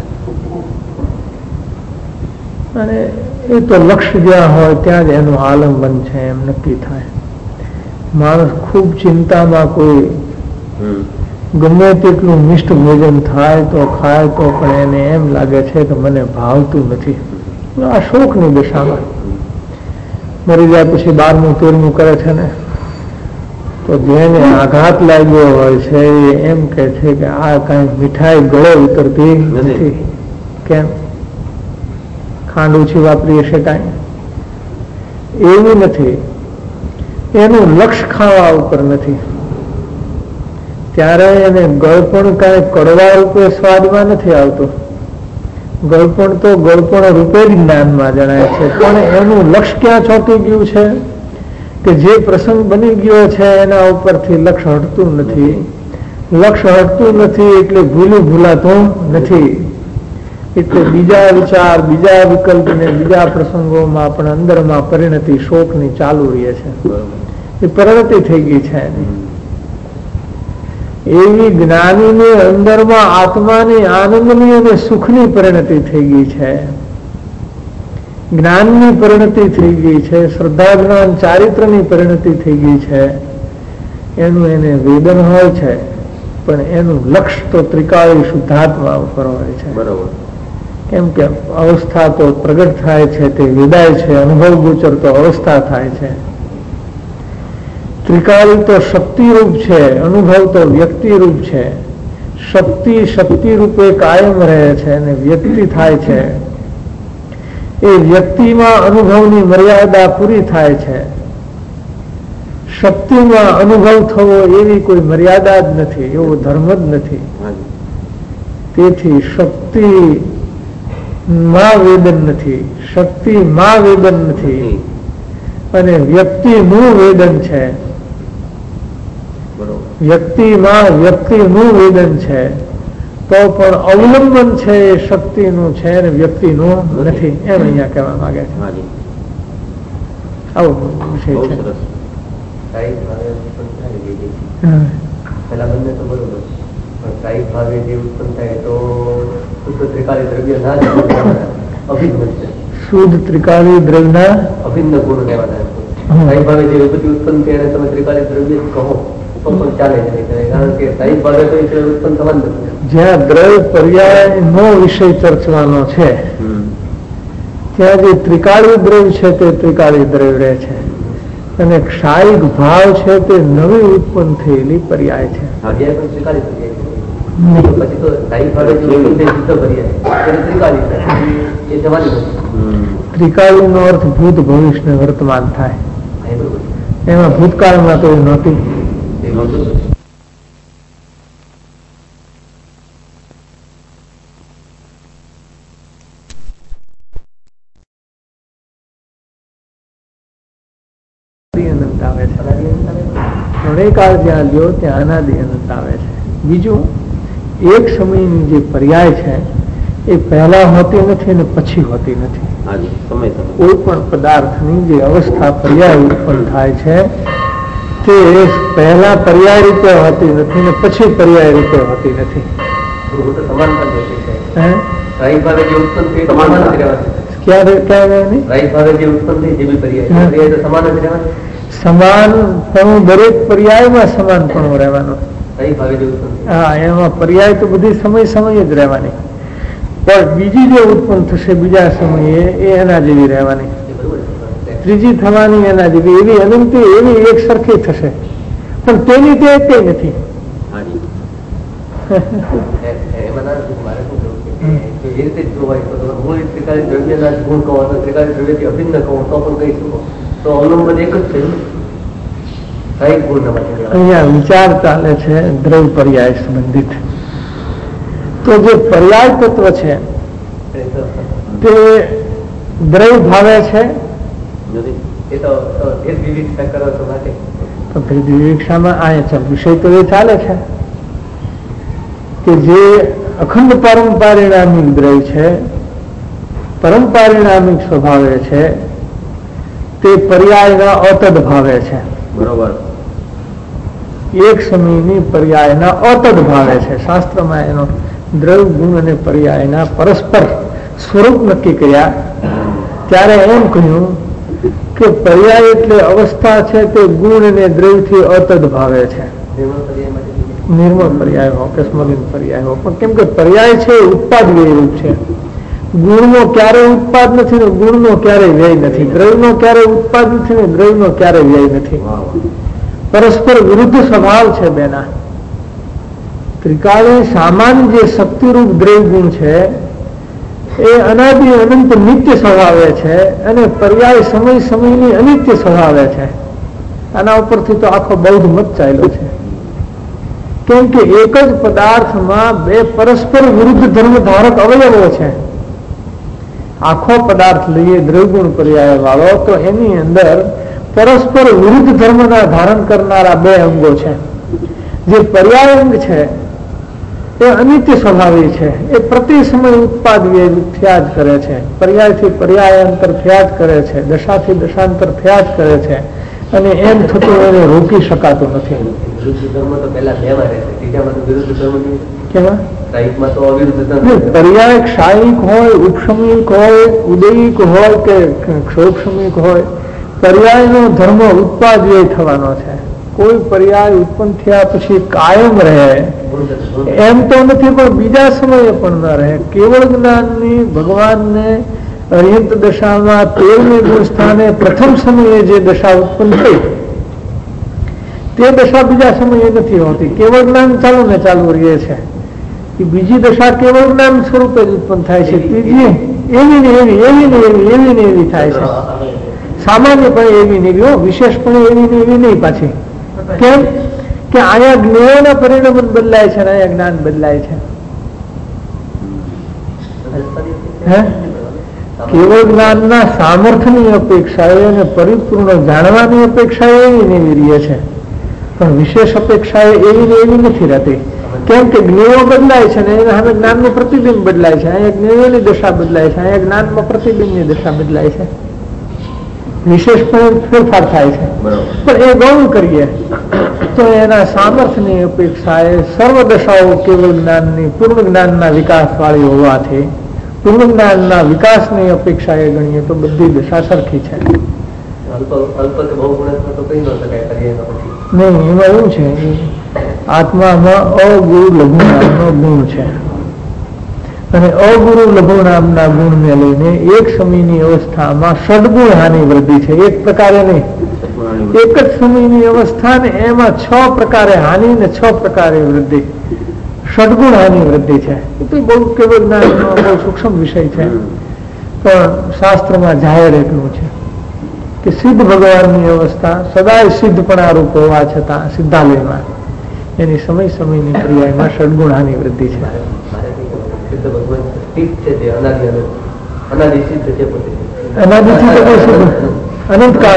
અને એ તો લક્ષ્ય જ્યાં હોય ત્યાં જ એનું આલંબન છે એમ નક્કી થાય. માણસ ખૂબ ચિંતામાં કોઈ ગમે તેટલું મિષ્ટ ભોજન થાય તો ખાય તો પણ એને એમ લાગે છે કે મને ભાવતું નથી. આ શોકની દશામાં મરી જાય પછી બારમું તેરમું કરે છે ને, તો જેને આઘાત લાગ્યો હોય છે એ એમ કે છે કે આ કઈ મીઠાઈ ગળે ઉતરતી નથી. કેમ? ખાંડ ઓછી વાપરી હશે કાંઈ? એવું નથી. એનું લક્ષ્ય ખાવા ઉપર નથી. ત્યારે એને ગળપણ કાંઈ કડવા રૂપે સ્વાદમાં નથી આવતો. ગળપણ તો ગળપણ રૂપે જ જ્ઞાનમાં જણાય છે, પણ એનું લક્ષ્ય ક્યાં ચોંટી ગયું છે કે જે પ્રસંગ બની ગયો છે એના ઉપરથી લક્ષ્ય હટતું નથી. લક્ષ્ય હટતું નથી એટલે ભૂલું ભૂલાતું નથી. એટલે બીજા વિચાર, બીજા વિકલ્પ ને બીજા પ્રસંગોમાં પણ અંદરમાં પરિણતિ શોકની ચાલુ રહે છે. એ પરિણતિ થઈ ગઈ છે. એવી જ્ઞાનીને અંદરમાં આત્માની આનંદની અને સુખની પરિણતિ થઈ ગઈ છે. જ્ઞાનની પરિણતિ થઈ ગઈ છે. શ્રદ્ધા, જ્ઞાન, ચારિત્રની પરિણતિ થઈ ગઈ છે. એનું એને વેદન હોય છે, પણ એનું લક્ષ્ય તો ત્રિકાળી શુદ્ધાત્મા ઉપર હોય છે. બરાબર. કેમ કે અવસ્થા તો પ્રગટ થાય છે, તે વેદાય છે. અનુભવ ગોચર તો અવસ્થા થાય છે. ત્રિકાળી તો શક્તિરૂપ છે, અનુભવ તો વ્યક્તિરૂપ છે. શક્તિ શક્તિ રૂપે કાયમ રહે છે અને વ્યક્તિ થાય છે. એ વ્યક્તિમાં અનુભવની મર્યાદા પૂરી થાય છે. શક્તિમાં અનુભવ થવો એવી કોઈ મર્યાદા જ નથી, એવો ધર્મ જ નથી. તેથી શક્તિ માં વેદન નથી, શક્તિ માં વેદન નથી. અને વ્યક્તિનું વેદન છે, વ્યક્તિમાં વ્યક્તિનું વેદન છે, તો પણ અવલંબન છે એ શક્તિનું છે અને વ્યક્તિનું નથી, એમ અહીંયા કહેવા માંગે છે. આવો વિષય છે. પેલા બંને તો બરોબર, પણ કાયિક ભાવે જે ઉત્પન્ન થાય તો શુદ્ધ ત્રિકાળી દ્રવ્ય ના અભિન્ન છે. શુદ્ધ ત્રિકાળી દ્રવ્યના અભિન્ન ગુણ કહેવાના. કાયિક ભાવે જે વિભૂતિ ઉત્પન્ન થાય એને તમે ત્રિકાળી દ્રવ્ય કહો તો પણ ચાલે છે, કારણ કે કાયિક ભાવે તો ઉત્પન્ન થવા નથી. જ્યાં દ્રવ્ય પર્યાય નો વિષય ચર્ચવાનો છે ત્યાં જે ત્રિકાળી દ્રવ્ય છે તે ત્રિકાળી દ્રવ્ય રહે છે, અને ક્ષાયિક ભાવ છે તે નવી ઉત્પન્ન થયેલી પર્યાય છે. ત્રિકાળી નો અર્થ ભૂત ભવિષ્ય ને વર્તમાન થાય, એમાં ભૂતકાળમાં તો એ નહોતી. કાળ જ્યાં લ્યો ત્યાં અનાદિ અનંત આવે છે. બીજું, એક સમયની જે પર્યાય છે એ પહેલા હોતી નથી અને પછી હોતી નથી. કોઈ પણ પદાર્થની જે અવસ્થા પર્યાય ઉત્પન્ન થાય છે તે પહેલા પર્યાય રીતે હોતી નથી ને પછી પર્યાય રીતે હોતી નથી. ક્યારે ક્યારે સમાનપણું દરેક પર્યાયમાં સમાનપણું રહેવાનું. હા, એમાં પર્યાય તો બધી સમય સમય જ રહેવાની, પણ બીજી જે ઉત્પન્ન થશે બીજા સમયે એ એના જેવી રહેવાની, ત્રીજી થવાની એના જેવી, એવી અનંત એવી એક સરખી થશે, પણ તેની તે એક નથી. તો અવલંબન એક જ છે. અહીંયા વિચાર ચાલે છે દ્રવ્ય પર્યાય સંબંધિત. તો જે પર્યાય તત્વ છે તે દ્રવ્ય ભાવે છે, તો વિવિક્ષામાં આ વિષય તો એ ચાલે છે કે જે અખંડ પરંપરિણામિક દ્રવ્ય છે, પરંપરિણામિક સ્વભાવે છે, તે પર્યાયના અતદ ભાવે છે. બરોબર. એક સમયની પર્યાયના અતદ ભાવે છે. શાસ્ત્રમાં એનો દ્રવ્ય ગુણ અને પર્યાયના પરસ્પર સ્વરૂપ નક્કી કર્યા ત્યારે એમ કહ્યું કે પર્યાય એટલે અવસ્થા છે તે ગુણ અને દ્રવ્યથી અતદ ભાવે છે. નિર્મળ પર્યાય હો કે સ્મલિન પર્યાય હો, પણ કેમ કે પર્યાય છે ઉત્પાદ વ્યય રૂપ છે. ગુણનો ક્યારેય ઉત્પાદ નથી ને ગુણનો ક્યારેય વ્યય નથી, દ્રવ્યનો ક્યારેય ઉત્પાદ નથી ને દ્રવ્યનો ક્યારેય વ્યય નથી. પરસ્પર વિરુદ્ધ સ્વભાવ છે બેના. ત્રિકાળી સામાન્ય જે શક્તિરૂપ દ્રવ્ય ગુણ છે એ અનાદિ અનંત નિત્ય સ્વભાવે છે અને પર્યાય સમય સમયની અનિત્ય સ્વભાવે છે. આના ઉપરથી તો આખો બૌદ્ધ મત ચાલ્યો છે, કેમ કે એક જ પદાર્થમાં બે પરસ્પર વિરુદ્ધ ધર્મ ધારક અવયવો છે. આખો પદાર્થ લઈએ દ્રવ્યગુણ પર્યાય વાળો તો એની અંદર પરસ્પર વિરુદ્ધ ધર્મના ધારણ કરનારા બે અંગો છે. જે પર્યાય અંગ છે એ અનિત્ય સ્વભાવી છે, એ પ્રતિ સમય ઉત્પાદ થયા જ કરે છે, પર્યાયથી પર્યાયાંતર થયા જ કરે છે, દશાથી દશાંતર થયા જ કરે છે, અને એમ થતું એને રોકી શકાતું નથી. પર્યાય ક્ષાયિક હોય, ઉપશમિક હોય, ઉદયિક હોય કે ક્ષોભશમિક હોય, પર્યાયનો ધર્મ ઉત્પાદવ્યય થવાનો છે. કોઈ પર્યાય ઉત્પન્ન થયા પછી કાયમ રહે એમ તો નથી, પણ બીજા સમયે પણ ન રહે. કેવળ જ્ઞાનની ભગવાનને અર્યંત દશામાં તેરમી ગુણ સ્થાને પ્રથમ સમયે જે દશા ઉત્પન્ન થઈ તે દશા બીજા સમયે નથી હોતી. કેવળ જ્ઞાન ચાલુ ને ચાલુ રહે છે. એ બીજી દશા કેવળ જ્ઞાન સ્વરૂપે જ ઉત્પન્ન થાય છે. ત્રીજી એવી ને એવી એવી ને એવી એવી ને એવી થાય છે. સામાન્યપણે એવી ને એવી, વિશેષપણે એવી ને એવી નહીં પાછી. કેમ કે અહીંયા જ્ઞાનના પરિણામ બદલાય છે અને અહીંયા જ્ઞાન બદલાય છે. હે કેવળ જ્ઞાનના સામર્થ્યની અપેક્ષાએ અને પરિપૂર્ણ જાણવાની અપેક્ષાએ એવી ને એવી રહે છે, પણ વિશેષ અપેક્ષાએ એવી ને એવી નથી રહેતી. કેમ કે જ્ઞેયો બદલાય છે ને એના સામે જ્ઞાનનું પ્રતિબિંબ બદલાય છે. અહીંયા જ્ઞેયોની દશા બદલાય છે, અહીંયા જ્ઞાનમાં પ્રતિબિંબની દશા બદલાય છે, વિશેષપણે ફેરફાર થાય છે. પણ એ ગૌણ કરીએ તો એના સામર્થ્યની અપેક્ષાએ સર્વ દશાઓ કેવળ જ્ઞાનની પૂર્ણ જ્ઞાનના વિકાસ વાળી હોવાથી પૂર્ણ જ્ઞાનના વિકાસની અપેક્ષાએ ગણીએ તો બધી દશા સરખી છે. નહીં, એમાં એવું છે, આત્મામાં અગુરુ લઘુ નામનો ગુણ છે અને અગુરુ લઘુ નામના ગુણને લઈને એક સમયની અવસ્થામાં ષડગુણ હાનિ વૃદ્ધિ છે. એક પ્રકારે નહીં, એક જ સમયની અવસ્થા ને એમાં છ પ્રકારે હાનિ ને છ પ્રકારે વૃદ્ધિ, ષડગુણ હાનિ વૃદ્ધિ છે. એ તો બહુ કેવળ જ્ઞાનનો બહુ સૂક્ષ્મ વિષય છે, પણ શાસ્ત્રમાં જાહેર એટલું છે કે સિદ્ધ ભગવાનની અવસ્થા સદાય સિદ્ધપણા રૂપ હોવા છતાં સિદ્ધાલયમાં એની સમય સમયની ક્રિયામાં ષડગુણ હાનિ વૃદ્ધિ છે. અનંત કાળ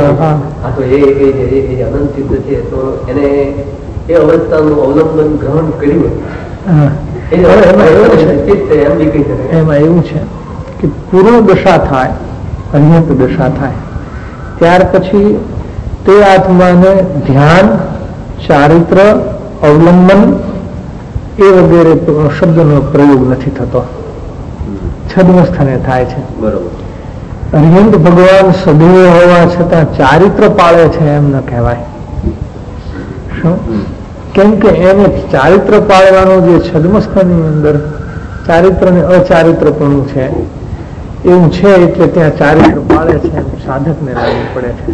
અવલંબન ગ્રહણ કર્યું. એમાં એવું છે કે પૂર્ણ દશા થાય, અન્યત દશા થાય, ત્યાર પછી તે આત્માને ધ્યાન, ચારિત્ર, અવલંબન એ વગેરે શબ્દનો પ્રયોગ નથી થતો, છદ્મસ્થાને થાય છે. અર્યંત ભગવાન સદૈવ હોવા છતાં ચારિત્ર પાળે છે એમ ન કહેવાય. શું? કેમ કે એને ચારિત્ર પાળવાનું જે છદ્મસ્થાની અંદર ચારિત્ર ને અચારિત્રપણું છે એવું છે, એટલે ત્યાં ચારિત્ર પાળે છે એમ સાધકને લાગવું પડે છે.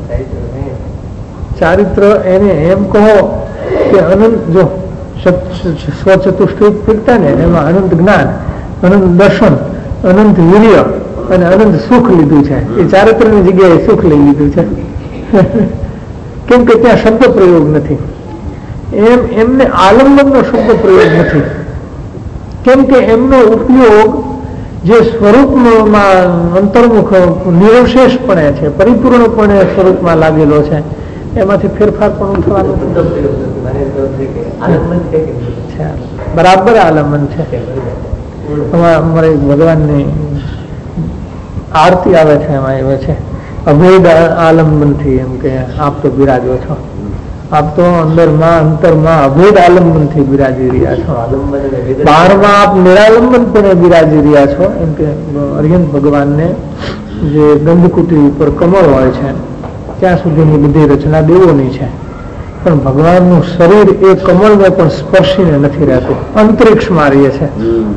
ચારિત્ર એને એમ કહો કે અનંત, જો સ્વચતુષ્ટય ફીરતા ને એમાં અનંત જ્ઞાન, અનંત દર્શન, અનંત વીર્ય અને અનંત સુખ લીધું છે. એ ચારિત્રની જગ્યાએ સુખ લઈ લીધું છે. કેમ કે ત્યાં શબ્દ પ્રયોગ નથી, એમ એમને આલંબનનો શબ્દ પ્રયોગ નથી. કેમ કે એમનો ઉપયોગ જે સ્વરૂપમાં અંતર્મુખ નિરવશેષપણે છે, પરિપૂર્ણપણે સ્વરૂપમાં લાગેલો છે, એમાંથી ફેરફાર પણ થવાનું બરાબર આલંબન છે. અમારે ભગવાનની આરતી આવે છે, એમાં એવું છે અભેદ આલંબન થી, એમ કે આપ તો બિરાજો છો, આપ તો અંદરમાં અંતરમાં અભેદ આલંબન થી બિરાજી રહ્યા છો, બહારમાં આપ નિરાલંબન પણ બિરાજી રહ્યા છો. એમ કે અર્યંત ભગવાનને જે ગંધકુટી ઉપર કમળ હોય છે ત્યાં સુધીની બધી રચના દેવોની છે, પણ ભગવાનનું શરીર એ કમળને પણ સ્પર્શીને નથી રહેતું, અંતરિક્ષમાં રહે છે.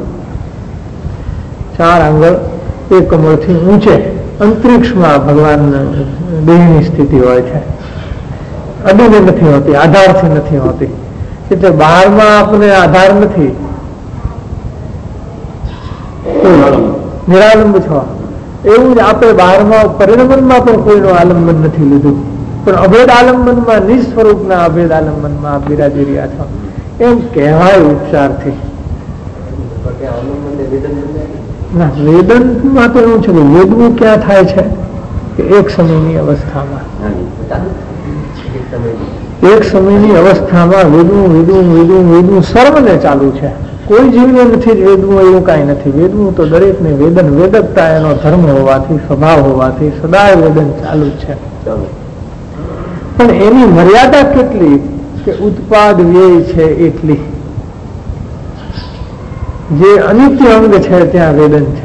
ચાર આંગળ એ કમળથી ઊંચે અંતરિક્ષમાં ભગવાન દેહની સ્થિતિ હોય છે, અડીને નથી હોતી, આધારથી નથી હોતી. એટલે બહારમાં આપણે આધાર નથી, નિરાલંબ છો. એવું જ આપણે બહારમાં પરિણમનમાં પણ કોઈનું આલંબન નથી લીધું, પણ અભેદ આલંબનમાં, નિસ્વરૂપના અભેદ આલંબનમાં આપ બિરાજી રહ્યા છો એમ કહેવાય ઉપચારથી. ના, વેદનમાં તો એવું છે કે વેદવું ક્યાં થાય છે કે એક સમયની અવસ્થામાં, એક સમયની અવસ્થામાં વેદવું વેદવું વેદવું વેદવું સર્વને ચાલુ છે. કોઈ જીવને નથી જ વેદવું એવું કાંઈ નથી. વેદવું તો દરેકને વેદન, વેદકતા એનો ધર્મ હોવાથી, સ્વભાવ હોવાથી સદાય વેદન ચાલુ જ છે. પણ એની મર્યાદા કેટલી કે ઉત્પાદ વ્યય છે એટલી. જે અનિત્ય અંગ છે ત્યાં વેદન છે.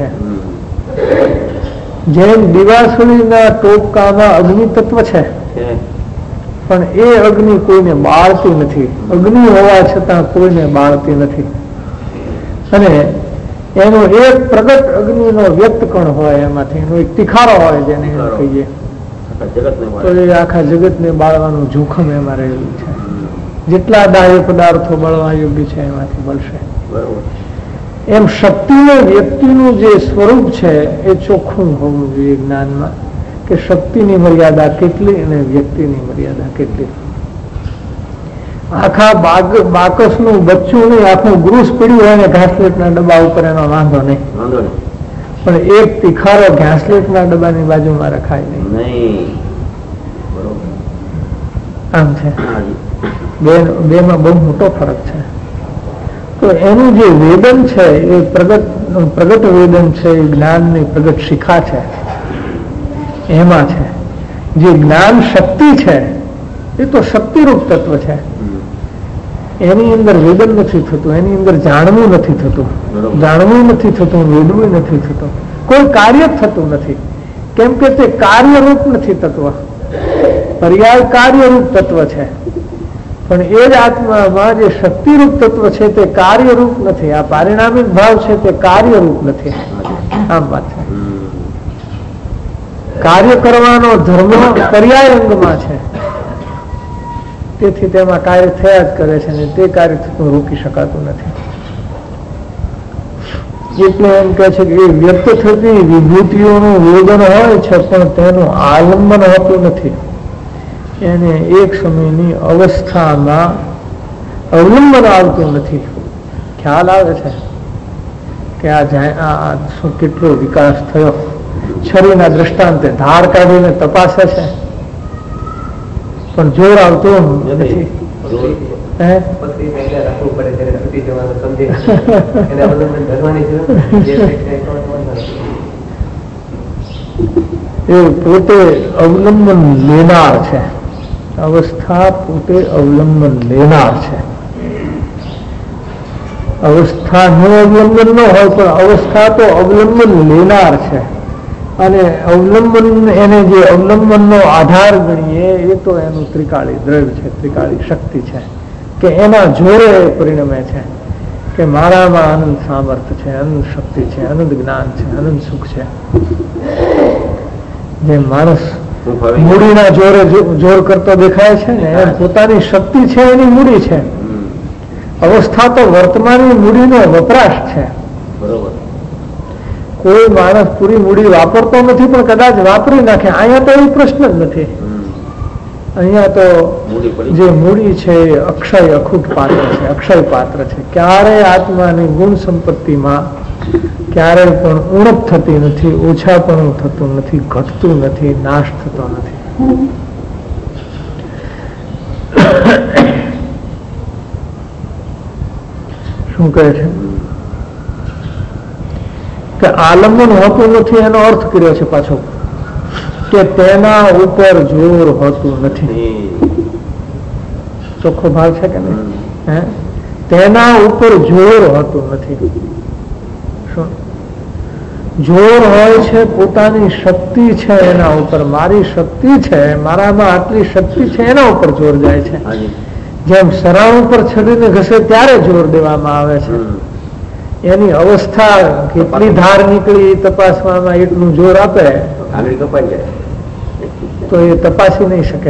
જેમ દિવાસળીના ટોપકામાં અગ્નિ તત્વ છે, પણ એ અગ્નિ કોઈને બાળતી નથી, અગ્નિ હોવા છતાં કોઈને બાળતી નથી. અને એનો એક પ્રગટ અગ્નિનો વ્યક્ત કણ હોય, એમાંથી એનો એક તિખારો હોય જેને કહીએ, તો એ આખા જગતને બાળવાનું જોખમ એમાં રહેલું છે. જેટલા દાહ્ય પદાર્થો બળવા યોગ્ય છે એમાંથી બળશે. એમ શક્તિને વ્યક્તિનું જે સ્વરૂપ છે એ ચોખ્ખું હોવું જોઈએ જ્ઞાનમાં, કે શક્તિની મર્યાદા કેટલી અને વ્યક્તિની મર્યાદા કેટલી. આખા બાગ બાકસનું બચ્ચું નહીં, આખું ગ્રુસ પડ્યું હોય ને ઘાસલેટના ડબ્બા ઉપર, એનો વાંધો નહીં. પણ એક તીખારો ઘાસલેટના ડબ્બાની બાજુમાં રખાય નહીં. આમ છે બે બેમાં બહુ મોટો ફરક છે. તો એનું જે વેદન છે એ પ્રગટ પ્રગટ વેદન છે, એ જ્ઞાનની પ્રગટ શિખા છે. એમાં છે જે જ્ઞાન શક્તિ છે એ તો શક્તિરૂપ તત્વ છે. એની અંદર વેદન નથી થતું, એની અંદર જાણવું નથી થતું, જાણવું નથી થતું, વેદવું નથી થતું, કોઈ કાર્ય થતું નથી. કેમ કે તે કાર્યરૂપ નથી તત્વ, પર્યાય કાર્યરૂપ તત્વ છે. પણ એ જ આત્મામાં જે શક્તિરૂપ તત્વ છે તે કાર્યરૂપ નથી. આ પારિણામિક ભાવ છે તે કાર્યરૂપ નથી. આમ વાત છે. કાર્ય કરવાનો ધર્મ પર્યાય અંગમાં છે, તેથી તેમાં કાર્ય થયા જ કરે છે, ને તે કાર્ય થતું રોકી શકાતું નથી. એટલે એમ કહે છે કે એ વ્યક્ત થતી વિભૂતિઓનું વેદન હોય છે, પણ તેનું આલંબન હોતું નથી. એને એક સમયની અવસ્થામાં અવલંબન આવતું નથી. ખ્યાલ આવે છે કે આ આ શું કેટલો વિકાસ થયો. છરીના દ્રષ્ટાંતે ધાર કાઢીને તપાસે છે, પણ જોર આવતું નથી. એ પોતે અવલંબન લેનાર છે. અવસ્થા પોતે અવલંબન લેનાર છે. અવસ્થા નું અવલંબન ન હોય, પણ અવસ્થા તો અવલંબન લેનાર છે. અને અવલંબન એને જે અવલંબનનો આધાર ગણીએ એ તો એનું ત્રિકાળી દ્રવ્ય છે, ત્રિકાળી શક્તિ છે, કે એના જોરે પરિણમે છે કે મારામાં આનંદ સામર્થ્ય છે, અનંત શક્તિ છે, અનંત જ્ઞાન છે, અનંત સુખ છે. જે માણસ મૂડીના જોરે જોર કરતો દેખાય છે ને, એમ પોતાની શક્તિ છે એની મૂડી છે. અવસ્થા તો વર્તમાનની મૂડીનો વપરાશ છે. બરોબર. કોઈ માણસ પૂરી મૂડી વાપરતો નથી, પણ કદાચ વાપરી નાખે. અહીંયા તો એ પ્રશ્ન જ નથી. અહીંયા તો જે મૂડી છે એ અક્ષય અખૂટ પાત્ર છે, અક્ષય પાત્ર છે. ક્યારેય આત્માની ગુણ સંપત્તિમાં ક્યારેય પણ ઉણપ થતી નથી, ઓછાપણું થતું નથી, ઘટતું નથી, નાશ થતો નથી. શું કહે છે કે આલંબન હોતું નથી, એનો અર્થ કર્યો છે પાછો કે તેના ઉપર જોર હોતું નથી. ચોખ્ખો ભાવ છે કે નહીં? હે, તેના ઉપર જોર હોતું નથી. શું જોર હોય છે? પોતાની શક્તિ છે એના ઉપર. મારી શક્તિ છે, મારામાં આટલી શક્તિ છે, એના ઉપર જોર જાય છે. જેમ સરાણ ઉપર છડીને ઘસે ત્યારે જોર દેવામાં આવે છે. એની અવસ્થા કેટલી ધાર નીકળી તપાસવામાં એટલું જોર આપે તો એ તપાસી નહીં શકે.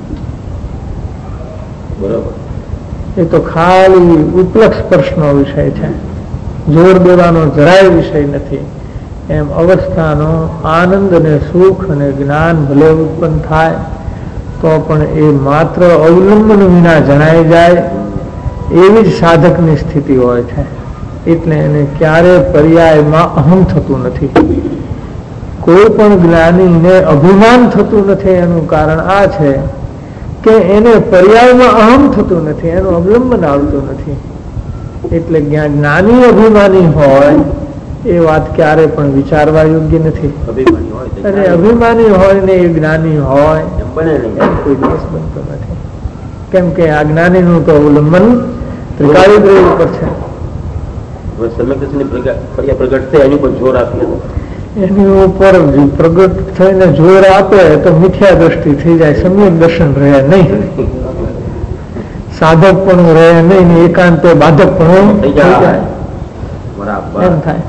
બરોબર. એ તો ખાલી ઉપલક્ષ સ્પર્શનો વિષય છે, જોર દેવાનો જરાય વિષય નથી. એમ અવસ્થાનો આનંદ અને સુખ અને જ્ઞાન ભલે ઉત્પન્ન થાય તો પણ એ માત્ર અવલંબન વિના જણાઈ જાય એવી જ સાધકની સ્થિતિ હોય છે. એટલે એને ક્યારે પર્યાયમાં અહમ થતું નથી. કોઈ પણ જ્ઞાનીને અભિમાન થતું નથી. એનું કારણ આ છે કે એને પર્યાયમાં અહમ થતું નથી, એનું અવલંબન આવતું નથી. એટલે જ્ઞાની અભિમાની હોય એ વાત ક્યારે પણ વિચારવા યોગ્ય નથી. અને અભિમાની હોય ને એ જ્ઞાની હોય એમ કોઈ દિવસ બનતો નથી. કેમ કે આ જ્ઞાનીનું તો અવલંબન ત્રિકાળી દ્રવ્ય ઉપર છે. એની ઉપર પ્રગટ થઈને જોર આપે તો મિથ્યા દ્રષ્ટિ થઈ જાય, સમ્યક દર્શન રહે નહીં, સાધક પણ રહે નહીં, ને એકાંતે બાધક પણ થઈ જાય. એમ થાય.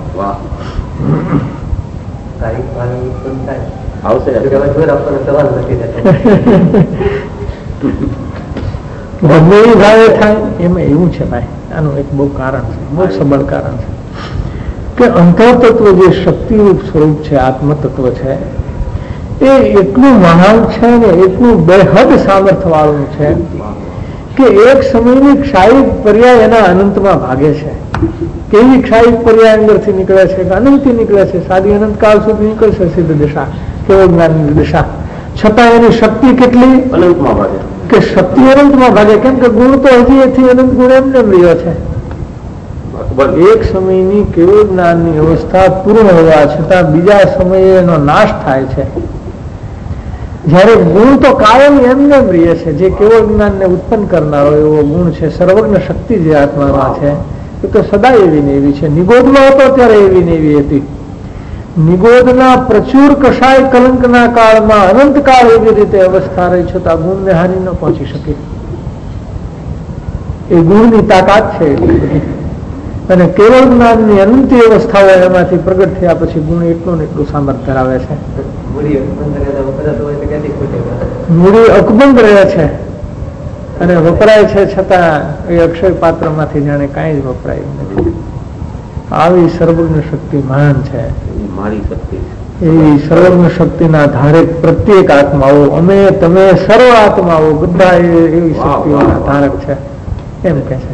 ગમે એ ભાવે થાય. એમાં એવું છે ભાઈ, આનું એક બહુ કારણ છે, બહુ સબળ કારણ છે કે અંતર તત્વ જે શક્તિરૂપ સ્વરૂપ છે, આત્મ તત્વ છે, એ એટલું મહાન છે ને એટલું બેહદ સામર્થ્ય વાળું છે કે એક સમયની ક્ષાયિક પર્યાય એના અનંતમાં ભાગે છે. કેવી ક્ષાયિક પર્યાય અંદરથી નીકળે છે કે અનંતથી નીકળે છે. સાદી અનંતકાળ સુધી નીકળશે સિદ્ધ દશા, કેવો જ્ઞાનની દશા. છતાં એની શક્તિ કેટલી અનંતમાં ભાગે, કે શક્તિ અનંતમાં ભાગે. કેમ કે ગુણ તો હજી એથી અનંત ગુણ એમને રહ્યો છે. એક સમયની કેવળ જ્ઞાનની અવસ્થા પૂર્ણ હોવા છતાં બીજા સમયે એનો નાશ થાય છે. જયારે ગુણ તો કાયમ એમને રહીએ છે. જે કેવળ જ્ઞાનને ઉત્પન્ન કરનારો એવો ગુણ છે, સર્વજ્ઞ શક્તિ જે આત્મામાં છે એ તો સદા એવી ને એવી છે. નિગોદમાં હતો ત્યારે એવી ને એવી હતી. નિગોદના પ્રચુર કષાય કલંકના કાળમાં અનંતકાળ એવી રીતે અવસ્થા રહી છતાં ગુણને હાનિ ન પહોંચી શકે. એ ગુણની તાકાત છે એટલી બધી. અને કેવળ જ્ઞાનની અનંતી અવસ્થાઓ એમાંથી પ્રગટ થયા પછી ગુણ એટલું ને એટલું સામર્થ્ય ધરાવે છે. મૂડી અકબંધ રહે છે અને વપરાય છે છતાં એ અક્ષય પાત્ર માંથી જાણે કાંઈ જ વપરાયું નથી. આવી સર્વજ્ઞ શક્તિ મહાન છે. એવી સર્વજ્ઞ શક્તિના ધારક પ્રત્યેક આત્માઓ, અમે તમે સર્વ આત્માઓ બધા એવી શક્તિઓના ધારક છે એમ કે છે.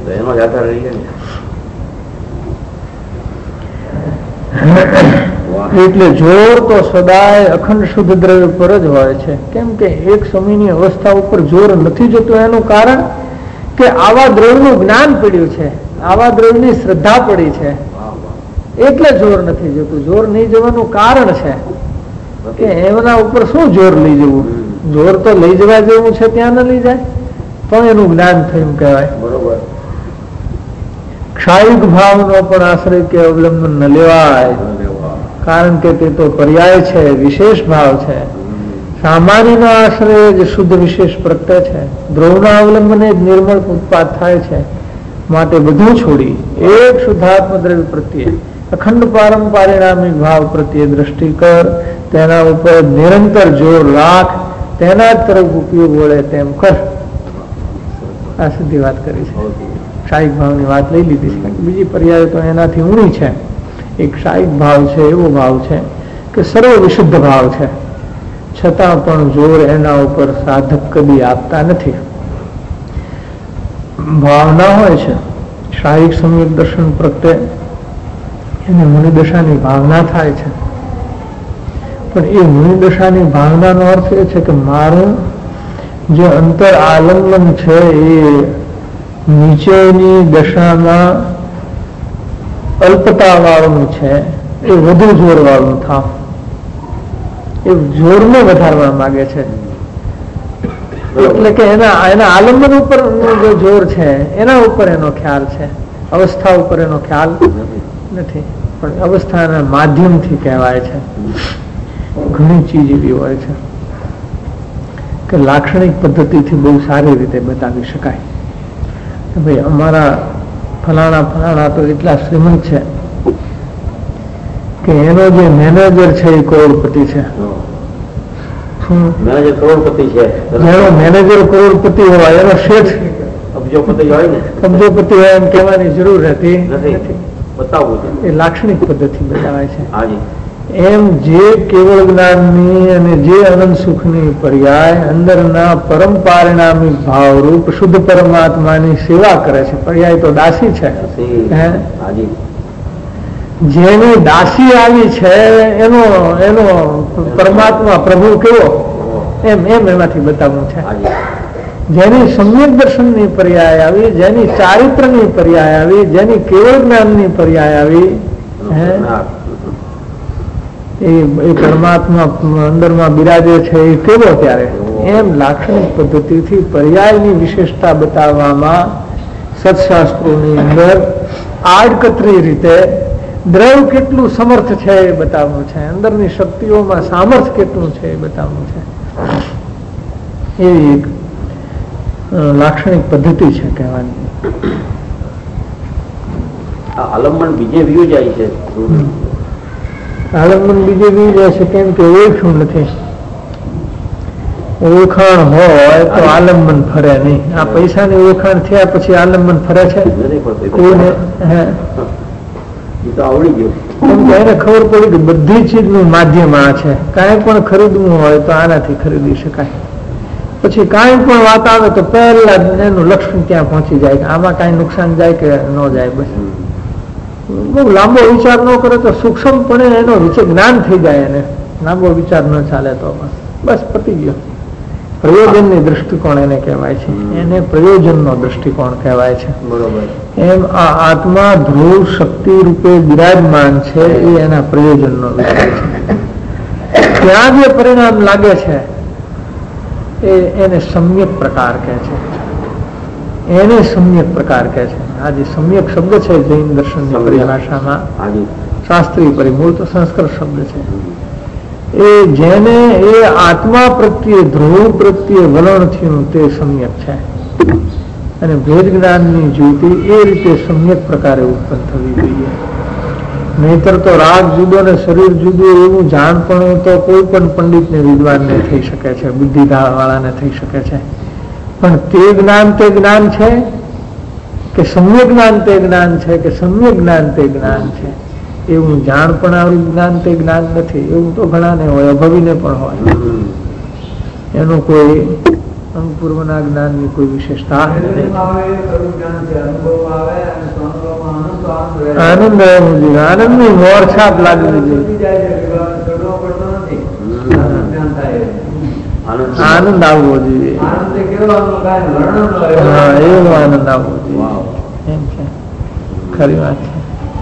એટલે જોર તો સદાય અખંડ શુદ્ધ દ્રવ્ય પર જ હોય છે. કેમ કે એક સમયની અવસ્થા ઉપર જોર નથી જતું એનું કારણ કે આવા દ્રવ્યનું જ્ઞાન પડ્યું છે, આવા દ્રવ્યની શ્રદ્ધા પડી છે એટલે જોર નથી જતું. જોર નહીં જવાનું કારણ છે કે એમના ઉપર શું જોર લઈ જવું. જોર તો લઈ જવા જેવું છે ત્યાં ન લઈ જાય તો એનું જ્ઞાન થયું કહેવાય. બરોબર. ક્ષાયિક ભાવનો પણ આશ્રય કે અવલંબન ન લેવાય, કારણ કે તે તો પર્યાય છે, વિશેષ ભાવ છે. સામાન્યનો આશ્રય જ શુદ્ધ વિશેષ પ્રત્યય છે. ધ્રુવના અવલંબને જ નિર્મળ ઉત્પાદ થાય છે. માટે બધું છોડી એક શુદ્ધાત્મ દ્રવ્ય પ્રત્યે અખંડ પારંપરિણામી ભાવ પ્રત્યે દ્રષ્ટિ કર. તેના ઉપર નિરંતર જોર રાખ, તેના જ તરફ ઉપયોગ વળે તેમ કર. આ સીધી વાત કરી છે. ક્ષાયિક ભાવની વાત લઈ લીધી છે. બીજી પર્યાય તો એનાથી ઊણી છે. એક ક્ષાયિક ભાવ છે એવો ભાવ છે કે સર્વ વિશુદ્ધ ભાવ છે, છતાં પણ જોર એના ઉપર સાધક કદી આપતા નથી. ભાવના હોય છે ક્ષાયિક સમ્યક દર્શન પ્રત્યે એને મુનિદશાની ભાવના થાય છે. પણ એ મુનિદશાની ભાવનાનો અર્થ એ છે કે મારું જે અંતર આલંબન છે એ નીચેની દશામાં અલ્પતા વાળું છે, એ વધુ જોર વાળું થાવ. એ જોરને વધારવા માંગે છે. એટલે કે એના એના આલંબન ઉપર જે જોર છે એના ઉપર એનો ખ્યાલ છે, અવસ્થા ઉપર એનો ખ્યાલ નથી. પણ અવસ્થાના માધ્યમથી કહેવાય છે. ઘણી ચીજ એવી હોય છે કે લાક્ષણિક પદ્ધતિથી બહુ સારી રીતે બતાવી શકાય કે ભાઈ અમારા ફલાણા ફલાણા તો એટલા શ્રીમંત છે કે એનો જે મેનેજર છે એ કરોડપતિ છે. મેનેજર કરોડપતિ છે, જેનો મેનેજર કરોડપતિ હોય એનો શેઠ અબજોપતિ હોય ને, અબજોપતિ હોય એમ કહેવાની જરૂર રહેતી નથી. બતાવવું એ લાક્ષણિક પદ્ધતિ બતાવાય છે. હાજી. એમ જે કેવળ જ્ઞાનની અને જે અનંત સુખની પર્યાય અંદરના પરમ પારિણામી ભાવરૂપ શુદ્ધ પરમાત્માની સેવા કરે છે. પર્યાય તો દાસી છે. જેની દાસી આવી છે એનો એનો પરમાત્મા પ્રભુ કેવો એમ એમ એમાંથી બતાવવું છે. જેની સમ્યક દર્શનની પર્યાય આવી, જેની ચારિત્રની પર્યાય આવી, જેની કેવળ જ્ઞાનની પર્યાય આવી, એ પરમાત્મા અંદરમાં બિરાજે છે એ કેવો ત્યારે એમ લાક્ષણિક પદ્ધતિથી પર્યાયની વિશેષતા બતાવવામાં સત્શાસ્ત્રોની અંદર આડકતરી રીતે દ્રવ કેટલું સમર્થ છે એ બતાવવું છે, અંદરની શક્તિઓમાં સામર્થ્ય કેટલું છે એ બતાવવું છે. એવી એક લાક્ષણિક પદ્ધતિ છે કહેવાની. આલંબન બીજે વ્યૂ જાય છે. આલંબન બીજે વ્યૂ જાય છે કેમ કે ઓળખ્યું નથી. ઓળખાણ હોય તો આલંબન ફરે નહીં. આ પૈસાની ઓળખાણ થયા પછી આલંબન ફરે છે કોઈને? હે આવડી ગયું. કેમ કે એને ખબર પડી કે બધી ચીજનું માધ્યમ આ છે. કાંઈ પણ ખરીદવું હોય તો આનાથી ખરીદી શકાય. પછી કાંઈ પણ વાત આવે તો પહેલા એનું લક્ષણ ત્યાં પહોંચી જાય કે આમાં કાંઈ નુકસાન જાય કે ન જાય. બસ બહુ લાંબો વિચાર ન કરે તો સૂક્ષ્મપણે એનો વિચાર જ્ઞાન થઈ જાય. એને લાંબો વિચાર ન ચાલે તો બસ પતી ગયો. પ્રયોજનની દૃષ્ટિકોણ એને કહેવાય છે, એને પ્રયોજનનો દૃષ્ટિકોણ કહેવાય છે. એમ આ આત્મા ધ્રુવ શક્તિ રૂપે બિરાજમાન છે એ એના પ્રયોજનનો વિષય છે. ત્યાં જે પરિણામ લાગે છે એ એને સમ્યક પ્રકાર કહે છે. એને સમ્યક પ્રકાર કહે છે. આ જે સમ્યક શબ્દ છે જૈન દર્શનની પરિભાષામાં શાસ્ત્રીય પરિમૂળ તો સંસ્કૃત શબ્દ છે. એ જેને એ આત્મા પ્રત્યે ધ્રુવ પ્રત્યે વલણ થયું તે સમ્યક છે. અને ભેદ જ્ઞાનની જ્યોતિ એ રીતે સમ્યક પ્રકારે ઉત્પન્ન થવી જોઈએ. નહીતર તો રાગ જુદો ને શરીર જુદું એવું જાણપણું તો કોઈ પણ પંડિતને વિદ્વાનને થઈ શકે છે, બુદ્ધિધાર વાળાને થઈ શકે છે. પણ તે જ્ઞાન તે જ્ઞાન છે કે સમ્યક જ્ઞાન તે જ્ઞાન છે કે સમ્યક જ્ઞાન તે જ્ઞાન છે એવું જાણપણારું જ્ઞાન તે જ્ઞાન નથી. એવું તો ઘણાને હોય, અભવીને પણ હોય. એનું કોઈ અંગપૂર્વના જ્ઞાનની કોઈ વિશેષતા આનંદ આનંદની મોરછાપ લાગવી જોઈએ. આનંદ આવવો જોઈએ. હા, એવો આનંદ આવવો જોઈએ. એમ છે, ખરી વાત છે.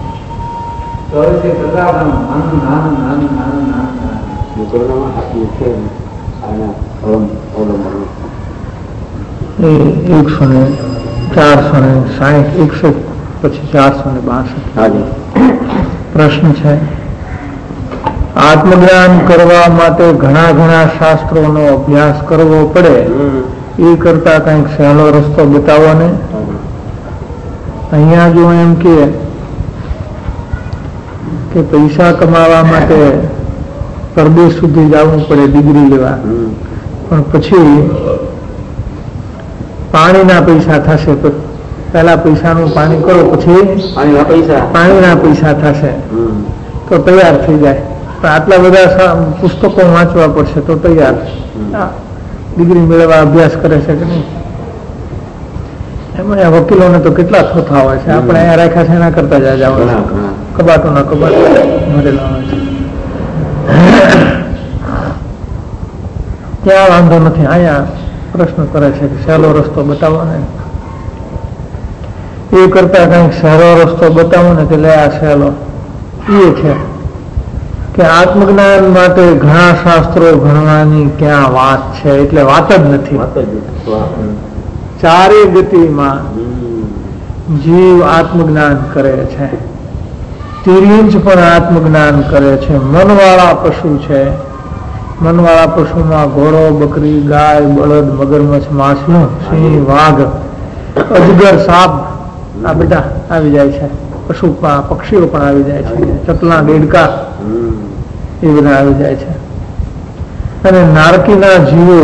એકસો ને ચારસો ને સાહીઠ એકસઠ પછી ચારસો ને બાસઠ પ્રશ્ન છે. આત્મજ્ઞાન કરવા માટે ઘણા ઘણા શાસ્ત્રોનો અભ્યાસ કરવો પડે એ કરતા કઈક સહેલો રસ્તો બતાવો ને. અહીંયા જો એમ કે કે પૈસા કમાવા માટે પરદેશ સુધી જવું પડે ડિગ્રી લેવા, પણ પછી પાણીના પૈસા થશે તો પેલા પૈસાનું પાણી કરો પછી પાણીના પૈસા થશે તો તૈયાર થઈ જાય. પણ આટલા બધા પુસ્તકો વાંચવા પડશે તો તૈયાર. ડિગ્રી મેળવવા અભ્યાસ કરે છે કે નહીં? એમાં વકીલોને તો કેટલા થોથા હોય છે. આપણે અહીંયા રાખ્યા છે એના કરતા જ જાવ કબાટોના કબાટ ભરેલા હોય છે. ત્યાં વાંધો નથી. અહીંયા પ્રશ્ન કરે છે કે સહેલો રસ્તો બતાવો ને. એ કરતા કઈક સહેલો રસ્તો બતાવો ને કે લે આ સહેલો એ છે કે આત્મજ્ઞાન માટે ઘણા શાસ્ત્રો ભણવાની ક્યાં વાત છે. એટલે વાત જ નથી. ચારે ગતિમાં જીવ આત્મજ્ઞાન કરે છે. તિર્યંચ પણ આત્મજ્ઞાન કરે છે. મનવાળા પશુ છે. મનવાળા પશુમાં ઘોડો, બકરી, ગાય, બળદ, મગરમચ્છ, માછલું, સિંહ, વાઘ, અજગર, સાપ આ બધા આવી જાય છે. પશુ પક્ષીઓ પણ આવી જાય છે. ચકલા, દેડકા એ બધા આવી જાય છે. અને નારકીના જીવો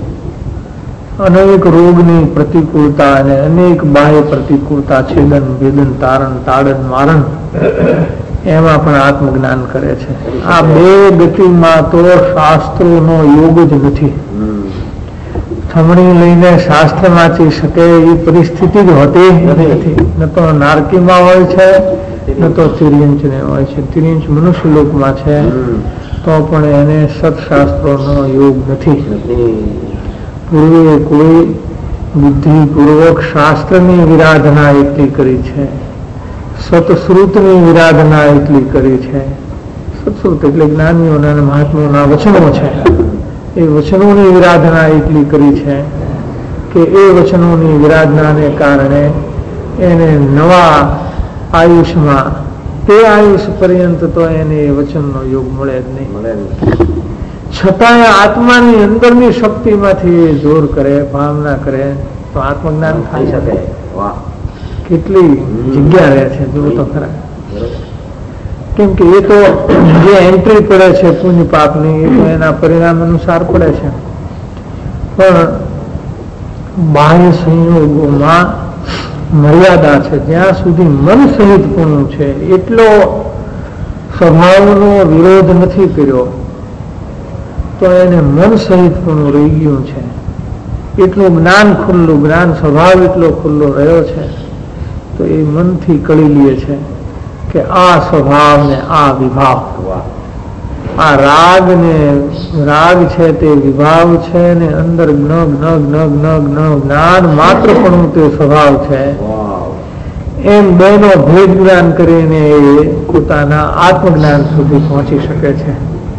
અનેક રોગની પ્રતિકૂળતા અને અનેક બાહ્ય પ્રતિકૂળતા, છેદન, ભેદન, તારણ, તાડન, મારણ એમાં પણ આત્મજ્ઞાન કરે છે. આ બે ગતિમાં તો શાસ્ત્રોનો યોગ જ નથી. થમણી લઈને શાસ્ત્ર વાંચી શકે એ પરિસ્થિતિ જ હોતી નથી. ન તો નારકીમાં હોય છે ન તો તિર્યંચને હોય છે. તિર્યંચ મનુષ્ય લોકમાં છે તો પણ એને સત્શાસ્ત્રોનો યોગ નથી. પૂર્વે કોઈ બુદ્ધિપૂર્વક શાસ્ત્રની વિરાધના એટલી કરી છે, સતશ્રુતની વિરાધના એટલી કરી છે. સતશ્રુત એટલે જ્ઞાનીઓના અને મહાત્માઓના વચનો છે. એ વચનોની વિરાધના એટલી કરી છે કે એ વચનોની વિરાધનાને કારણે એને નવા આયુષમાં તે આયુષ પર્યંત તો એને એ વચનનો યોગ મળે જ નહીં. છતાંય આત્માની અંદરની શક્તિમાંથી જોર કરે, ભાવના કરે તો આત્મજ્ઞાન થઈ શકે. કેટલી જગ્યા રહે છે જો તો ખરા. કેમ કે એ તો જે એન્ટ્રી પડે છે પુણ્ય પાપની એ તો એના પરિણામ અનુસાર પડે છે. પણ બાહ્ય સંયોગોમાં મર્યાદા છે. જ્યાં સુધી મન સહિતપણું છે એટલો સ્વભાવનો વિરોધ નથી કર્યો તો એને મન સહિતપણું રહી ગયું છે. એટલું જ્ઞાન ખુલ્લું, જ્ઞાન સ્વભાવ એટલો ખુલ્લો રહ્યો છે, તો એ મનથી કળી લે છે કે આ સ્વભાવ ને આ વિભાવ, આ રાગ ને રાગ છે તે વિભાવ છે ને અંદર જ્ઞ જ્ઞ જ્ઞ જ્ઞ જ્ઞ જ્ઞાન માત્ર પણ તે સ્વભાવ છે. એમ બેનો ભેદ જ્ઞાન કરીને એ પોતાના આત્મજ્ઞાન સુધી પહોંચી શકે છે.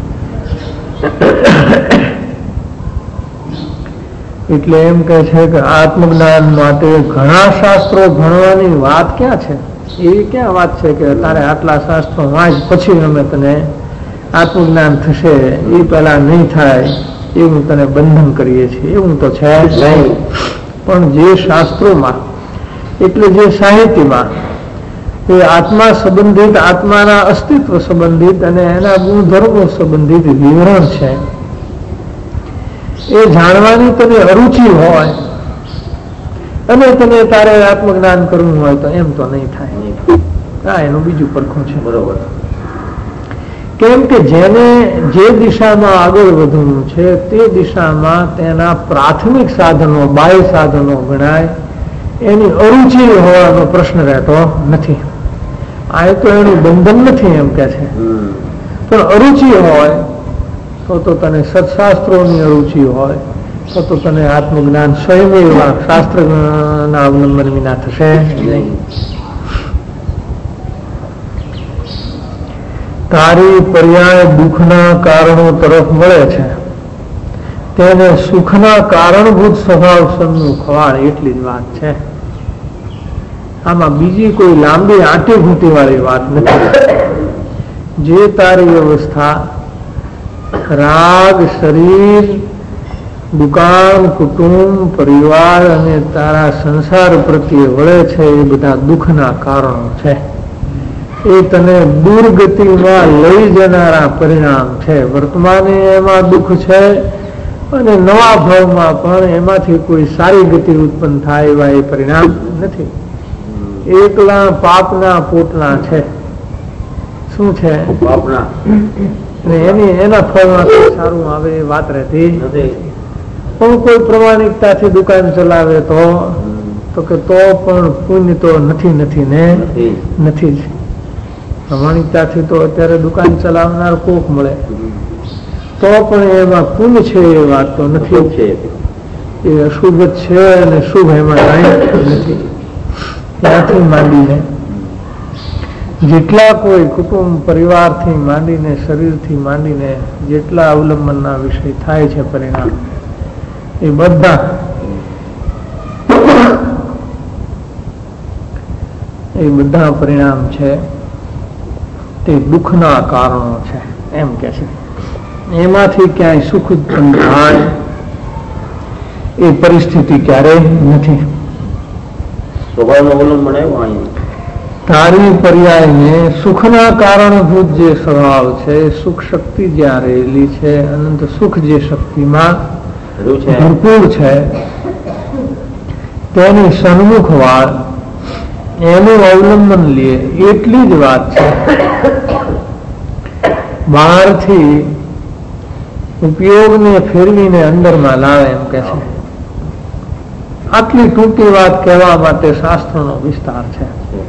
એટલે એમ કહે છે કે આત્મજ્ઞાન માટે ઘણા શાસ્ત્રો ભણવાની વાત ક્યાં છે? એ ક્યાં વાત છે કે તારે આટલા શાસ્ત્રો વાંચ પછી અમે તને આત્મજ્ઞાન થશે, એ પેલા નહીં થાય એવું તને બંધન કરીએ છીએ, એવું તો છે નહીં. પણ જે શાસ્ત્રોમાં એટલે જે સાહિત્યમાં એ આત્મા સંબંધિત, આત્માના અસ્તિત્વ સંબંધિત અને એના ગુણધર્મો સંબંધિત વિવરણ છે, એ જાણવાની તને અરુચિ હોય અને તને તારે આત્મજ્ઞાન કરવું હોય તો એમ તો નહીં થાય. હા, એનું બીજું પડખું છે. બરોબર. કેમ કે જેને જે દિશામાં આગળ વધવું છે તે દિશામાં તેના પ્રાથમિક સાધનો, બાહ્ય સાધનો ગણાય, એની અરુચિ હોવાનો પ્રશ્ન રહેતો નથી. આ તો એનું બંધન નથી એમ કે છે, પણ અરુચિ હોય તો તો તને સત્શાસ્ત્રોની અરુચિ હોય તો તો તને આત્મજ્ઞાન સ્વયં એવા શાસ્ત્રના અવલંબન વિના થશે નહીં. તારી પર્યાય દુઃખના કારણો તરફ મળે છે, તેને સુખના કારણભૂત સ્વભાવ સન્મુખ વાળ, એટલી જ વાત છે. આમાં બીજી કોઈ લાંબી આંટી ઘૂંટી વાળી વાત નથી. જે તારી અવસ્થા રાગ, શરીર, દુકાન, કુટુંબ, પરિવાર અને તારા સંસાર પ્રત્યે વળે છે, એ બધા દુઃખના કારણો છે. એ તને દુર્ગતિમાં લઈ જનારા પરિણામ છે. વર્તમાને એમાં દુઃખ છે અને નવા ભાવમાં પણ એમાંથી કોઈ સારી ગતિ ઉત્પન્ન થાય એવા એ પરિણામ નથી. એકલા પાપના પોટલા છે. શું છે? પાપના. એની એના ફળમાં સારું આવે એ વાત રહેતી નથી. પણ કોઈ પ્રમાણિકતાથી દુકાન ચલાવે તો તો કે તો પણ પુણ્ય તો નથી નથી ને નથી જ. પ્રમાણિકતાથી તો અત્યારે દુકાન ચલાવનાર કોક મળે તો પણ એમાં પુણ્ય છે એ વાત તો નથી છે. એ અશુભ છે અને શુભ એમાં કાંઈ નથી. ત્યાંથી માંડીને જેટલા કોઈ કુટુંબ, પરિવારથી માંડીને, શરીરથી માંડીને જેટલા અવલંબનના વિષય થાય છે પરિણામ, એ બધા એ બધા પરિણામ છે તે દુઃખના કારણો છે એમ કે છે. એમાંથી ક્યાંય સુખ ઉત્પન્ન થાય એ પરિસ્થિતિ ક્યારેય નથી. સ્વભાવનું અવલંબન આવ્યું. તારી પર્યાયને સુખના કારણભૂત જે સ્વભાવ છે, સુખ શક્તિ જ્યાં રહેલી છે, અનંત સુખ જે શક્તિમાં ભરપૂર છે, તેની સન્મુખ વાળ એનું અવલંબન લે એટલી જ વાત છે. બહારથી ઉપયોગને ફેરવીને અંદરમાં લાવે એમ કે છે. આટલી ટૂંકી વાત કહેવા માટે શાસ્ત્રનો વિસ્તાર છે.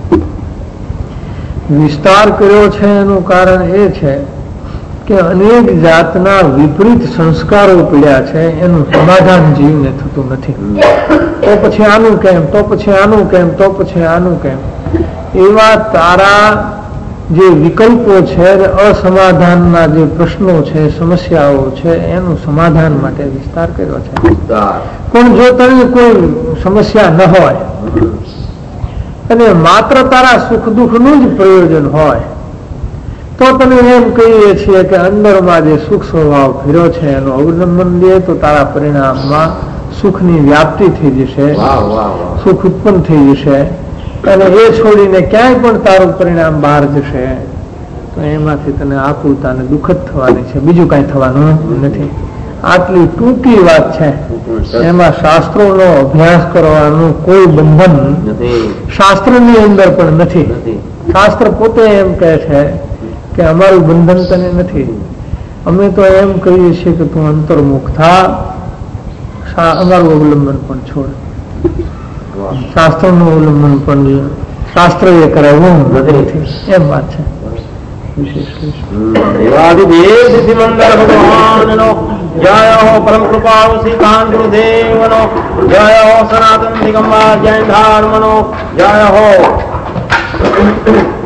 વિસ્તાર કર્યો છે એનું કારણ એ છે કે અનેક જાતના વિપરીત સંસ્કારો પીડ્યા છે, એનું સમાધાન જીવને થતું નથી. તો પછી આનું કેમ, તો પછી આનું કેમ, તો પછી આનું કેમ, એવા તારા જે વિકલ્પો છે, અસમાધાનના જે પ્રશ્નો છે, સમસ્યાઓ છે, એનું સમાધાન માટે વિસ્તાર કર્યો છે. પણ જો તને કોઈ સમસ્યા ન હોય અને માત્ર તારા સુખ દુઃખનું જ પ્રયોજન હોય તો તમે એમ કહીએ છીએ કે અંદરમાં જે સુખ સ્વભાવ ફેર્યો છે એનું અવલંબન લે તો તારા પરિણામમાં સુખની વ્યાપ્તિ થઈ જશે, સુખ ઉત્પન્ન થઈ જશે, અને એ છોડીને ક્યાંય પણ તારું પરિણામ બહાર જશે તો એમાંથી તને આકુલતા અને દુઃખદ થવાની છે, બીજું કાંઈ થવાનું નથી. આટલી ટૂંકી વાત છે. એમાં શાસ્ત્રોનો અભ્યાસ કરવાનું કોઈ બંધન શાસ્ત્રની અંદર પણ નથી. શાસ્ત્ર પોતે એમ કહે છે કે અમારું બંધન તને નથી. અમે તો એમ કહીએ છીએ કે તું અંતર્મુખ થા અમારું અવલંબન પણ છોડ, શાસ્ત્રનું અવલંબન પણ શાસ્ત્ર એ કરાવવું નથી, એમ વાત છે. દેવાદિદેવ મંગળ ભગવાનનો જય હો, પરમ કૃપાળુ શ્રીકાંત ગુરુદેવનો જય હો, સનાતન દિગંબર જૈન ધર્મનો જય હો.